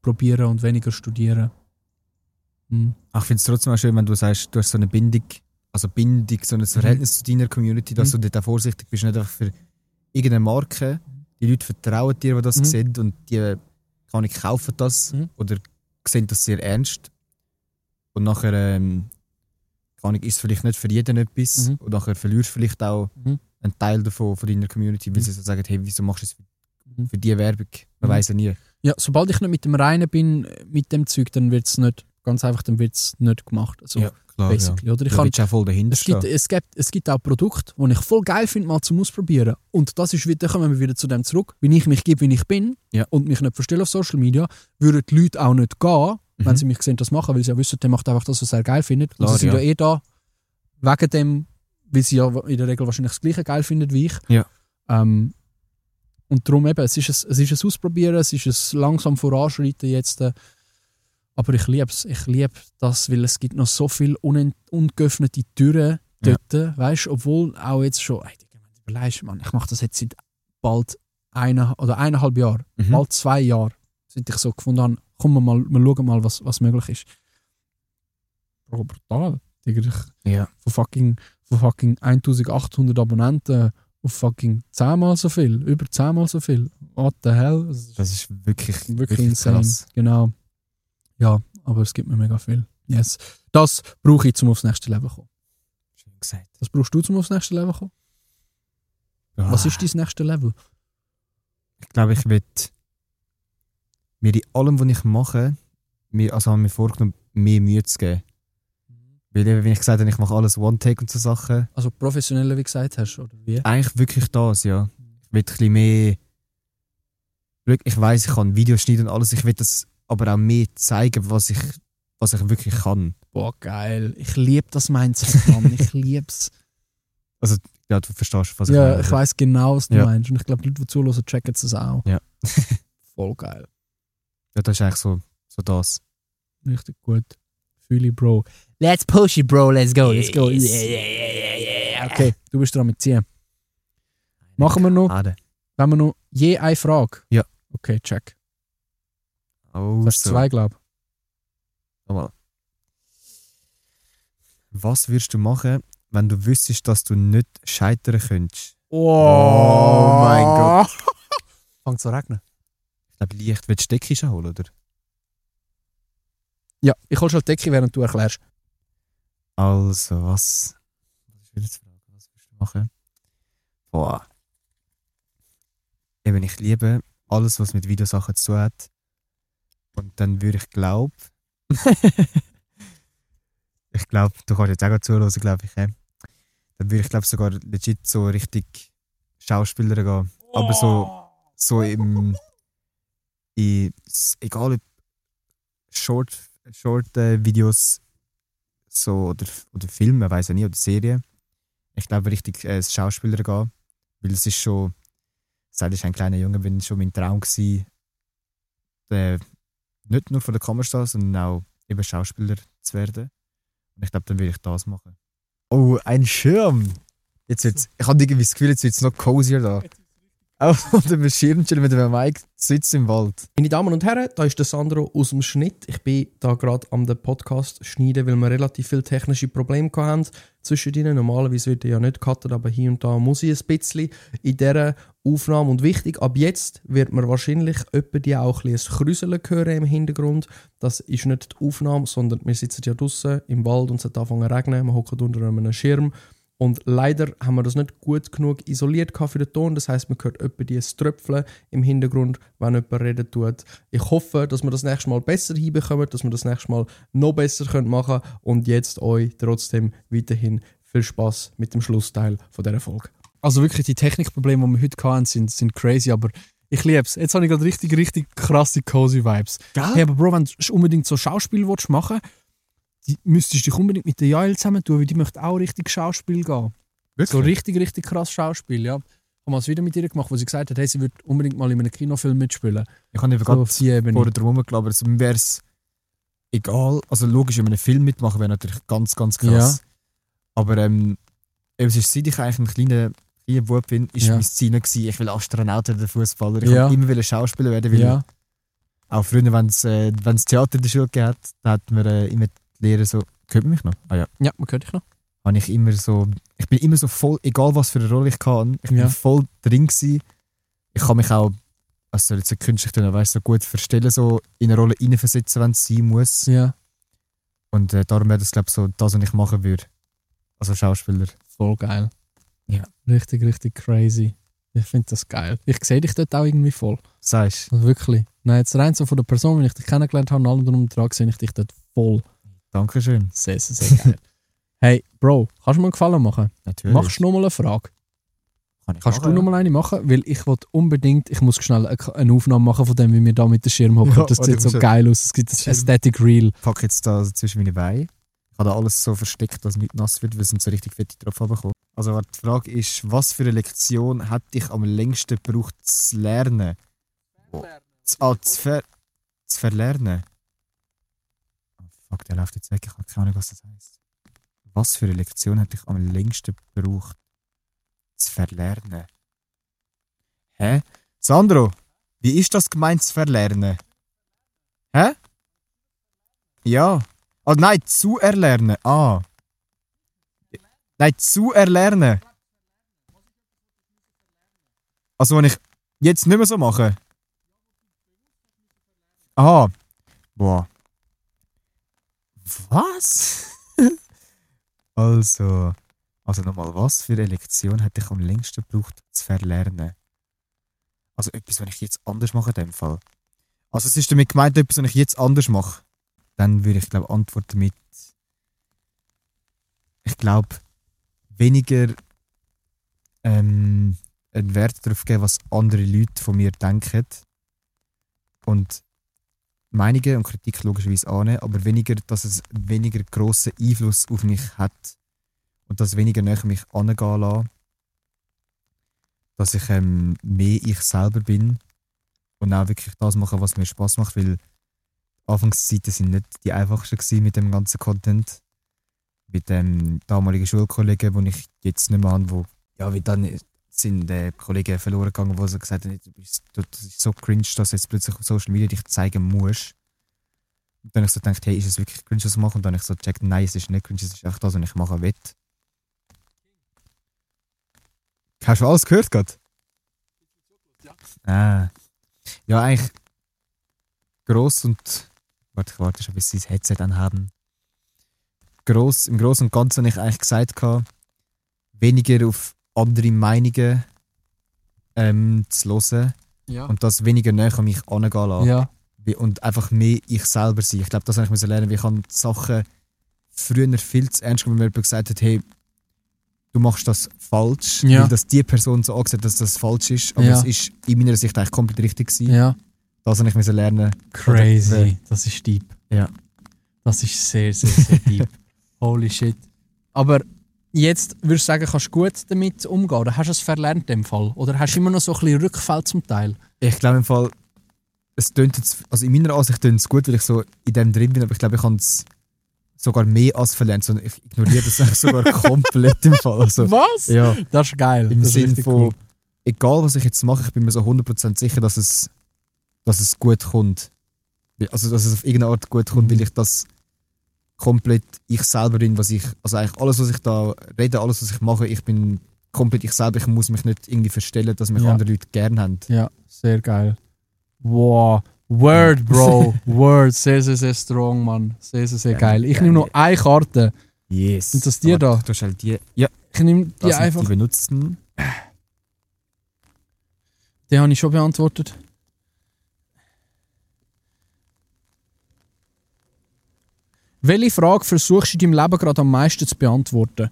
ausprobieren und weniger studieren. Hm. Ach, ich finde es trotzdem auch schön, wenn du sagst, du hast so eine Bindung, also Bindung, so ein Verhältnis mhm. zu deiner Community, dass mhm. du dort auch vorsichtig bist, nicht einfach für irgendeine Marke. Die Leute vertrauen dir, die das mhm. sehen und die kann ich kaufen das mhm. oder sehen das sehr ernst. Und nachher ähm, kann ich, ist es vielleicht nicht für jeden etwas mhm. und nachher verlierst du vielleicht auch mhm. einen Teil davon von deiner Community, weil mhm. sie so sagen, hey, wieso machst du es für, mhm. für diese Werbung? Man mhm. weiss ja nie. Ja, sobald ich nicht mit dem Reinen bin, mit dem Zeug, dann wird es nicht, ganz einfach, dann wird es nicht gemacht. Also, ja, klar, basically, ja. Oder? Ich da kann, auch voll dahinter es, gibt, es, gibt, es gibt auch Produkte, die ich voll geil finde, mal zum Ausprobieren. Und das ist wieder, dann kommen wir wieder zu dem zurück, wenn ich mich gebe, wie ich bin ja. und mich nicht verstelle auf Social Media, würden die Leute auch nicht gehen, mhm. wenn sie mich sehen, das machen, weil sie ja wissen, der macht einfach das, was er geil findet. Klar, und sie sind ja. ja eh da, wegen dem, weil sie ja in der Regel wahrscheinlich das Gleiche geil finden wie ich. Ja. Ähm, und darum eben, es ist ein, es ist ein Ausprobieren, es ist ein langsam Voranschreiten jetzt. Äh, aber ich liebe es. Ich liebe das, weil es gibt noch so viele un- ungeöffnete Türen dort. Ja. Weißt, obwohl auch jetzt schon, ey, überlegst, Mann, ich mache das jetzt seit bald eine, oder eineinhalb Jahren, mhm. bald zwei Jahren, seit ich so gefunden habe, komm wir mal, wir schauen mal, was, was möglich ist. Bro, brutal. Ich, ja. Von fucking, von fucking eintausendachthundert Abonnenten auf fucking zehnmal so viel, über zehnmal so viel. What the hell? Das ist, das ist wirklich, wirklich, wirklich insane. Krass. Genau. Ja, aber es gibt mir mega viel. Yes. Das brauche ich, um aufs nächste Level zu kommen. Schön gesagt. Was brauchst du, um aufs nächste Level zu kommen? Ah. Was ist dein nächste Level? Ich glaube, ich will mir in allem, was ich mache, mir, also habe mir vorgenommen, mehr Mühe zu geben. Weil eben, wenn ich gesagt habe, ich mache alles One-Take und so Sachen. Also professioneller, wie gesagt hast, oder wie? Eigentlich wirklich das, ja. Ich will ein bisschen mehr... Ich weiss, ich kann Videos schneiden und alles, ich will das aber auch mehr zeigen, was ich, was ich wirklich kann. Boah, geil. Ich liebe das Mindset, Mann. Ich liebe es. Also, ja, du verstehst, was ich ja, meine. Ja, ich weiss genau, was du ja. meinst. Und ich glaube, die Leute, die zuhören, checken es auch. Ja. Voll geil. Ja, das ist eigentlich so, so das. Richtig gut. Fühle ich, Bro. Let's push it, Bro. Let's go. Let's go. Yeah, yeah, yeah, yeah, yeah. Okay, du bist dran mit ziehen. Machen wir noch, Ade. wenn wir noch je eine Frage. Ja. Okay, check. Oh, das ist so. zwei, glaube ich. Nochmal. Was würdest du machen, wenn du wüsstest, dass du nicht scheitern könntest? Oh, oh mein Gott. Fängt es an regnen? Ich glaube, leicht. Willst du die Decke schon holen, oder? Ja, ich hole schon die Decke, während du erklärst. Also, was... Was will ich jetzt fragen? Was würdest du machen? Boah. Eben, ich liebe alles, was mit Videosachen zu tun hat. Und dann würde ich glauben... ich glaube, du kannst jetzt auch gerade zuhören, glaube ich. Äh. Dann würde ich glaube sogar legit so richtig Schauspieler gehen. Oh. Aber so, so im... In, egal ob Short, Short äh, Videos so, oder, oder Filme, weiß ich nicht, oder Serien. Ich glaube richtig äh, als Schauspieler gehen. Weil es ist schon... Seit ich ein kleiner Junge bin, schon mein Traum gewesen, äh, nicht nur vor der Kamera stehen, sondern auch eben Schauspieler zu werden. Und ich glaube, dann will ich das machen. Oh, ein Schirm! Jetzt wird's, ich habe irgendwie das Gefühl, jetzt wird es noch cozier da. Auch unter einem Schirm chillen mit einem Mike sitzt im Wald. Meine Damen und Herren, da ist der Sandro aus dem Schnitt. Ich bin da gerade am den Podcast schneiden, weil wir relativ viele technische Probleme hatten zwischen ihnen. Normalerweise wird er ja nicht cutten, aber hier und da muss ich ein bisschen in dieser Aufnahme. Und wichtig, ab jetzt wird man wahrscheinlich öppe die auch ein bisschen ein Krüseln hören im Hintergrund. Das ist nicht die Aufnahme, sondern wir sitzen ja draußen im Wald und es hat angefangen zu regnen. Wir hocken unter einem Schirm. Und leider haben wir das nicht gut genug isoliert für den Ton. Das heisst, man hört etwa die Tröpfeln im Hintergrund, wenn jemand reden tut. Ich hoffe, dass wir das nächste Mal besser hinbekommen, dass wir das nächste Mal noch besser machen können. Und jetzt euch trotzdem weiterhin viel Spass mit dem Schlussteil von dieser Folge. Also wirklich, die Technikprobleme, die wir heute hatten, sind, sind crazy, aber ich liebe es. Jetzt habe ich gerade richtig, richtig krasse cozy Vibes. Ja? Hey, aber Bro, wenn du unbedingt so Schauspiel willst machen willst, müsstest du dich unbedingt mit der Jael zusammen tun, weil die möchte auch richtig Schauspiel gehen. Wirklich? So richtig, richtig krass Schauspiel, ja. Ich habe es wieder mit ihr gemacht, wo sie gesagt hat, hey, sie würde unbedingt mal in einem Kinofilm mitspielen. Ich habe eben so gerade vorher drum gelabert, also mir wäre es egal, also logisch, wenn wir einen Film mitmachen, wäre natürlich ganz, ganz krass. Ja. Aber ähm, es ist, seit ich eigentlich ein kleiner, kleiner Bub bin, ist ja. mein Ziel gewesen, ich will Astronaut werden, Fußballer. Ich ja. wollte immer Schauspieler werden, weil ja. Auch früher, wenn es äh, wenn's Theater in der Schule gegeben hat, da hat mir äh, immer die Lehrer so... Hört man mich noch? Ah ja. Ja, man hört dich noch. Habe ich immer so... Ich bin immer so voll... Egal was für eine Rolle ich hatte, ich bin Ja. voll drin gewesen. Ich kann mich auch... Also jetzt so künstlich tun, weißt, so gut verstellen, so in eine Rolle reinversetzen, wenn es sein muss. Ja. Und äh, darum wäre das, glaube ich, so das, was ich machen würde. Also Schauspieler. Voll geil. Ja. Richtig, richtig crazy. Ich finde das geil. Ich sehe dich dort auch irgendwie voll. Sagst du? Also wirklich. Nein, jetzt rein so von der Person, wenn ich dich kennengelernt habe und allem drum und dran, sehe ich dich dort voll. Dankeschön. Sehr, sehr, sehr geil. Hey, Bro, kannst du mir einen Gefallen machen? Natürlich. Machst du nochmal eine Frage? Kann ich Kannst machen, du nochmal eine machen? Weil ich will unbedingt, ich muss schnell eine- eine Aufnahme machen von dem, wie wir da mit dem Schirm hocken. Ja, das warte, sieht ich so muss ja- geil aus. Es gibt das Schirm- Aesthetic Reel. Ich packe jetzt da zwischen meine Beine. Ich habe da alles so versteckt, dass es nicht nass wird, weil es sind so richtig fette drauf runtergekommen. Also warte, die Frage ist, was für eine Lektion hat dich am längsten gebraucht zu lernen? Zu, ah, zu, ver, zu verlernen? Oh, fuck, der läuft jetzt weg. Ich habe keine Ahnung, was das heisst. Was für eine Lektion hat dich am längsten gebraucht zu verlernen? Hä? Sandro, wie ist das gemeint zu verlernen? Hä? Ja. Oh nein, zu erlernen. Ah. Nein, zu erlernen. Also, wenn ich jetzt nicht mehr so mache. Aha. Boah. Was? also. Also nochmal, was für eine Lektion hätte ich am längsten gebraucht zu verlernen? Also etwas, wenn ich jetzt anders mache in dem Fall. Also es ist damit gemeint, etwas, wenn ich jetzt anders mache. Dann würde ich, glaube antworten mit... Ich glaube, weniger ähm, einen Wert darauf geben, was andere Leute von mir denken. Und Meinungen und Kritik logischerweise annehmen, aber weniger, dass es weniger grossen Einfluss auf mich hat. Und das weniger näher mich angehen lassen. Dass ich ähm, mehr ich selber bin. Und auch wirklich das machen, was mir Spass macht, weil Anfangszeiten sind nicht die einfachsten gewesen mit dem ganzen Content. Mit dem damaligen Schulkollegen, die ich jetzt nicht mehr habe, wo, ja, wie dann sind äh, Kollegen verloren gegangen, die so gesagt haben, du bist, du, das ist so cringe, dass du jetzt plötzlich auf Social Media dich zeigen musst. Und dann habe ich so gedacht, hey, ist es wirklich cringe, was ich mache? Und dann habe ich so gecheckt, nein, es ist nicht cringe, es ist einfach das, was ich machen will. Hast du alles gehört gerade? Ja. Ah. Ja, eigentlich gross und... Warte, ich warte schon, bis sie das Headset anhaben. Gross, im Großen und Ganzen habe ich eigentlich gesagt, weniger auf andere Meinungen ähm, zu hören. Ja. Und das weniger näher an mich herangehen lassen. Ja. Und einfach mehr ich selber sein. Ich glaube, das habe ich lernen, weil ich habe die Sachen früher viel zu ernst genommen, wenn jemand gesagt hat, hey, du machst das falsch, Ja. weil das die Person so angesagt hat, dass das falsch ist. Aber Ja. es ist in meiner Sicht eigentlich komplett richtig gewesen. Ja. Das habe ich lernen. Crazy. Oder, äh, Das ist deep. Ja. Das ist sehr, sehr, sehr deep. Holy shit. Aber jetzt würdest du sagen, kannst du gut damit umgehen? Oder hast du es verlernt in dem Fall? Oder hast du immer noch so ein bisschen Rückfall zum Teil? Ich glaube im Fall, es tönt jetzt, also in meiner Ansicht tönt es gut, weil ich so in dem drin bin, aber ich glaube, ich habe es sogar mehr als verlernt, sondern ich ignoriere das eigentlich sogar komplett im Fall. Also, Was? Ja. Das ist geil. Im Das ist Sinne richtig von, cool. egal was ich jetzt mache, ich bin mir so hundert Prozent sicher, dass es, dass es gut kommt. Also, dass es auf irgendeine Art gut kommt, Mhm. weil ich das komplett ich selber bin, was ich, also eigentlich alles, was ich da rede, alles, was ich mache, ich bin komplett ich selber, ich muss mich nicht irgendwie verstellen, dass mich Ja. andere Leute gern haben. Ja, sehr geil. Wow. Word, Bro. Word. Sehr, sehr, sehr strong, Mann. Sehr, sehr, sehr Ja, geil. Ich ja, nehme noch ja. eine Karte. Yes. Sind das die da? Du hast halt die. Ja. Ich nehme die Das sind einfach. die benutzten. Die habe ich schon beantwortet. Welche Frage versuchst du in deinem Leben gerade am meisten zu beantworten?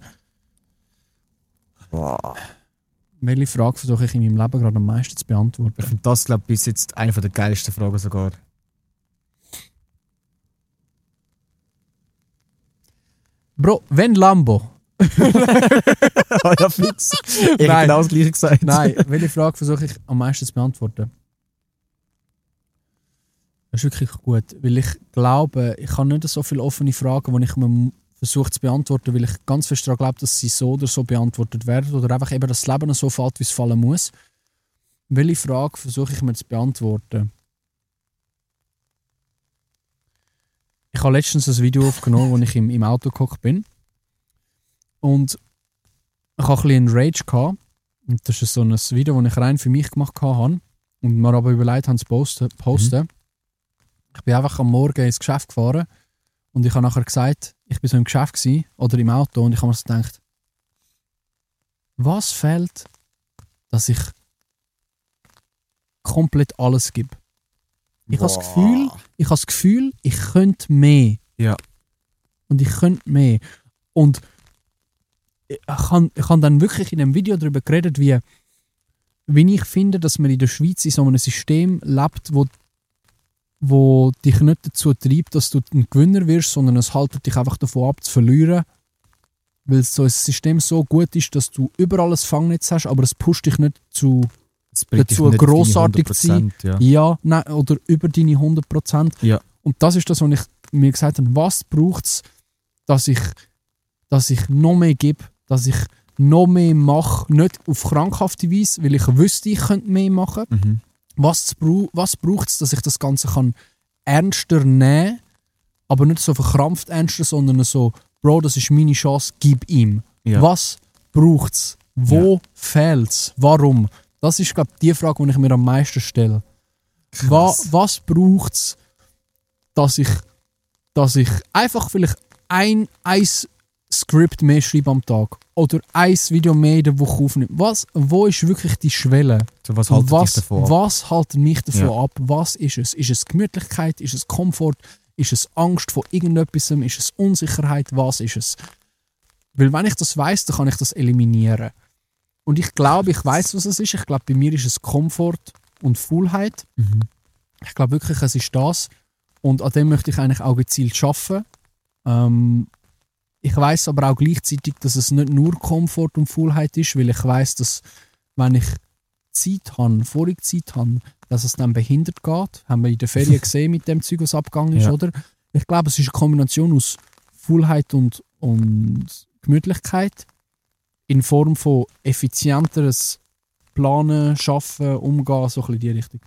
Wow. Welche Frage versuche ich in meinem Leben gerade am meisten zu beantworten? Ich finde das, glaube ich, bis jetzt eine der geilsten Fragen sogar. Bro, wenn Lambo. Ah ja, fix. Ich habe Nein. genau das Gleiche gesagt. Nein, welche Frage versuche ich am meisten zu beantworten? Das ist wirklich gut, weil ich glaube, ich habe nicht so viele offene Fragen, die ich mir versuche zu beantworten, weil ich ganz fest daran glaube, dass sie so oder so beantwortet werden oder einfach eben das Leben so fällt, wie es fallen muss. Welche Frage versuche ich mir zu beantworten? ich habe letztens ein Video aufgenommen, wo ich im, im Auto gehockt bin. Und ich hatte ein bisschen einen Rage gehabt. Und das ist so ein Video, das ich rein für mich gemacht habe. Und mir aber überlegt habe, zu posten. posten. Mhm. Ich bin einfach am Morgen ins Geschäft gefahren. Und ich habe nachher gesagt, ich war so im Geschäft gewesen, oder im Auto. Und ich habe mir so gedacht, was fehlt, dass ich komplett alles gebe? Ich habe das Gefühl, ich habe das Gefühl, ich könnte mehr. Ja. Und ich könnte mehr. Und ich habe ich hab dann wirklich in einem Video darüber geredet, wie, wie ich finde, dass man in der Schweiz in so einem System lebt, wo, wo dich nicht dazu treibt, dass du ein Gewinner wirst, sondern es haltet dich einfach davon ab, zu verlieren. Weil so ein System so gut ist, dass du überall ein Fangnetz hast, aber es pusht dich nicht zu, dazu, grossartig zu sein. Ja. Ja, nein, oder über deine hundert Prozent. Ja. Und das ist das, was ich mir gesagt habe, was braucht es, dass ich, dass ich noch mehr gebe, dass ich noch mehr mache, nicht auf krankhafte Weise, weil ich wüsste, ich könnte mehr machen. Mhm. Was, was braucht es, dass ich das Ganze kann ernster nehmen kann, aber nicht so verkrampft ernster, sondern so, Bro, das ist meine Chance, gib ihm. Ja. Was braucht es? Wo Ja. fehlt es? Warum? Das ist, glaube ich, die Frage, die ich mir am meisten stelle. Wa, was braucht es, dass ich, dass ich einfach vielleicht ein, ein Skript mehr schreibe am Tag oder ein Video mehr in der Woche aufnehme? Was, wo ist wirklich die Schwelle? So, was haltet was, dich davon ab? was haltet mich davon Ja. ab? Was ist es? Ist es Gemütlichkeit? Ist es Komfort? Ist es Angst vor irgendetwas? Ist es Unsicherheit? Was ist es? Weil wenn ich das weiss, dann kann ich das eliminieren. Und ich glaube, ich weiß, was es ist. Ich glaube, bei mir ist es Komfort und Faulheit. Mhm. Ich glaube wirklich, es ist das. Und an dem möchte ich eigentlich auch gezielt arbeiten. Ähm, ich weiß aber auch gleichzeitig, dass es nicht nur Komfort und Faulheit ist, weil ich weiß, dass wenn ich Zeit habe, vorige Zeit habe, dass es dann behindert geht. Haben wir in der Ferien gesehen mit dem Zeug, was abgegangen ist, Ja. oder? Ich glaube, es ist eine Kombination aus Faulheit und, und Gemütlichkeit in Form von effizienteres Planen, Schaffen, Umgehen, so ein bisschen in die Richtung.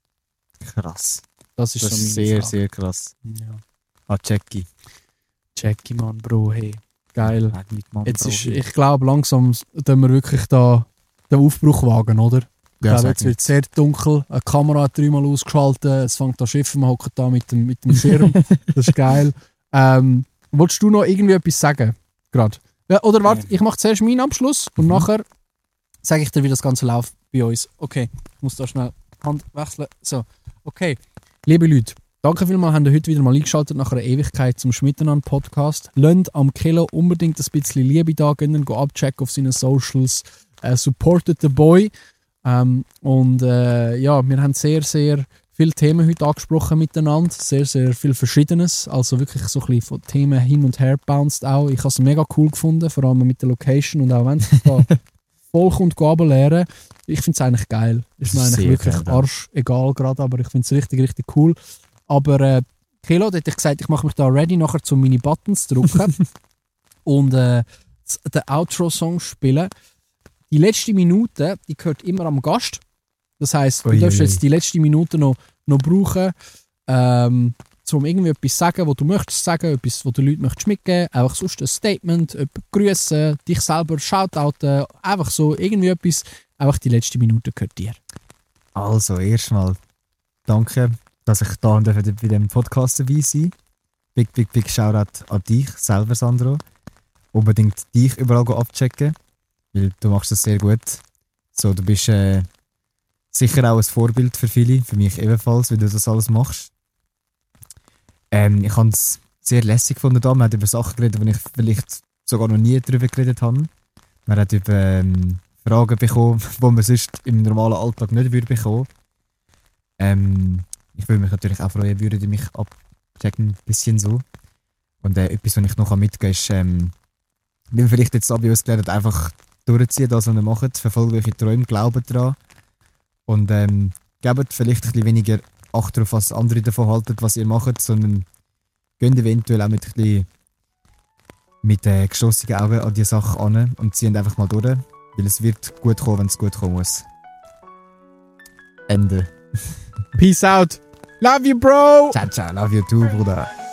Krass. Das ist Das so ist meine sehr, Frage. sehr krass. Ja. Ah, Jackie. Jackie, Mann, Bro, hey. Geil. Mann, Jetzt Bro, ist, hey. ich glaube, langsam tun wir wirklich da den Aufbruch wagen, oder? Ich Ja, glaube, sag jetzt wird nicht. es sehr dunkel, eine Kamera hat dreimal ausgeschaltet, es fängt an Schiffen, man hockt da mit dem, mit dem Schirm. Das ist geil. Ähm, wolltest du noch irgendwie etwas sagen? Gerade? Ja, oder warte, ich mache zuerst meinen Abschluss und Mhm. nachher sage ich dir, wie das Ganze läuft bei uns. Okay, ich muss da schnell Hand wechseln. So, okay. Liebe Leute, danke vielmals, habt ihr heute wieder mal eingeschaltet nach einer Ewigkeit zum Schmiteinander-Podcast. Lasst am Kilo unbedingt ein bisschen Liebe da, gehen, go abchecken auf seine Socials, äh, supportet den Boy. Ähm, und äh, ja, wir haben sehr, sehr viele Themen heute angesprochen miteinander, sehr, sehr viel Verschiedenes, also wirklich so ein bisschen von Themen hin und her bounced auch. Ich habe es mega cool gefunden, vor allem mit der Location und auch wenn es da voll kommt, Gabel leeren. Ich finde es eigentlich geil. Ist mir eigentlich Sehr wirklich geil, ja. arsch egal gerade, aber ich finde es richtig, richtig cool. Aber äh, Kilo, da hätte ich gesagt, ich mache mich da ready, nachher zu meine Buttons drücken und äh, den Outro-Song spielen. Die letzte Minute, die gehört immer am Gast. Das heisst, du Ui, darfst ui, ui. jetzt die letzte Minute noch, noch brauchen, ähm, um irgendwie etwas zu sagen, was du möchtest sagen, etwas, was du den Leuten möchtest mitgeben, einfach sonst ein Statement, jemanden grüßen, dich selber shoutouten, einfach so irgendwie etwas, einfach die letzte Minute gehört dir. Also, erstmal danke, dass ich da bei diesem Podcast dabei sein darf. Big, big, big Shoutout an dich selber, Sandro. Unbedingt dich überall abchecken, weil du machst das sehr gut. So, du bist äh, sicher auch ein Vorbild für viele, für mich ebenfalls, wie du das alles machst. Ähm, ich habe es sehr lässig gefunden da. Man hat über Sachen geredet, die ich vielleicht sogar noch nie darüber geredet habe. Man hat über ähm, Fragen bekommen, die man sonst im normalen Alltag nicht würde bekommen. Ähm, ich würde mich natürlich auch freuen, würde die mich abchecken, ein bisschen so. Und äh, etwas, was ich noch mitgeben kann, ist, ähm, wie wir vielleicht jetzt bei uns gelernt, einfach durchziehen, das, was ihr macht, verfolgt eure Träume, glaubt daran. Und ähm, gebt vielleicht ein bisschen weniger Acht darauf, was andere davon halten, was ihr macht, sondern geht eventuell auch mit, ein bisschen mit äh, geschlossenen Augen an die Sache an und zieht einfach mal durch, weil es wird gut kommen, wenn es gut kommen muss. Ende. Peace out. Love you, Bro. Ciao, ciao. Love you too, Bruder.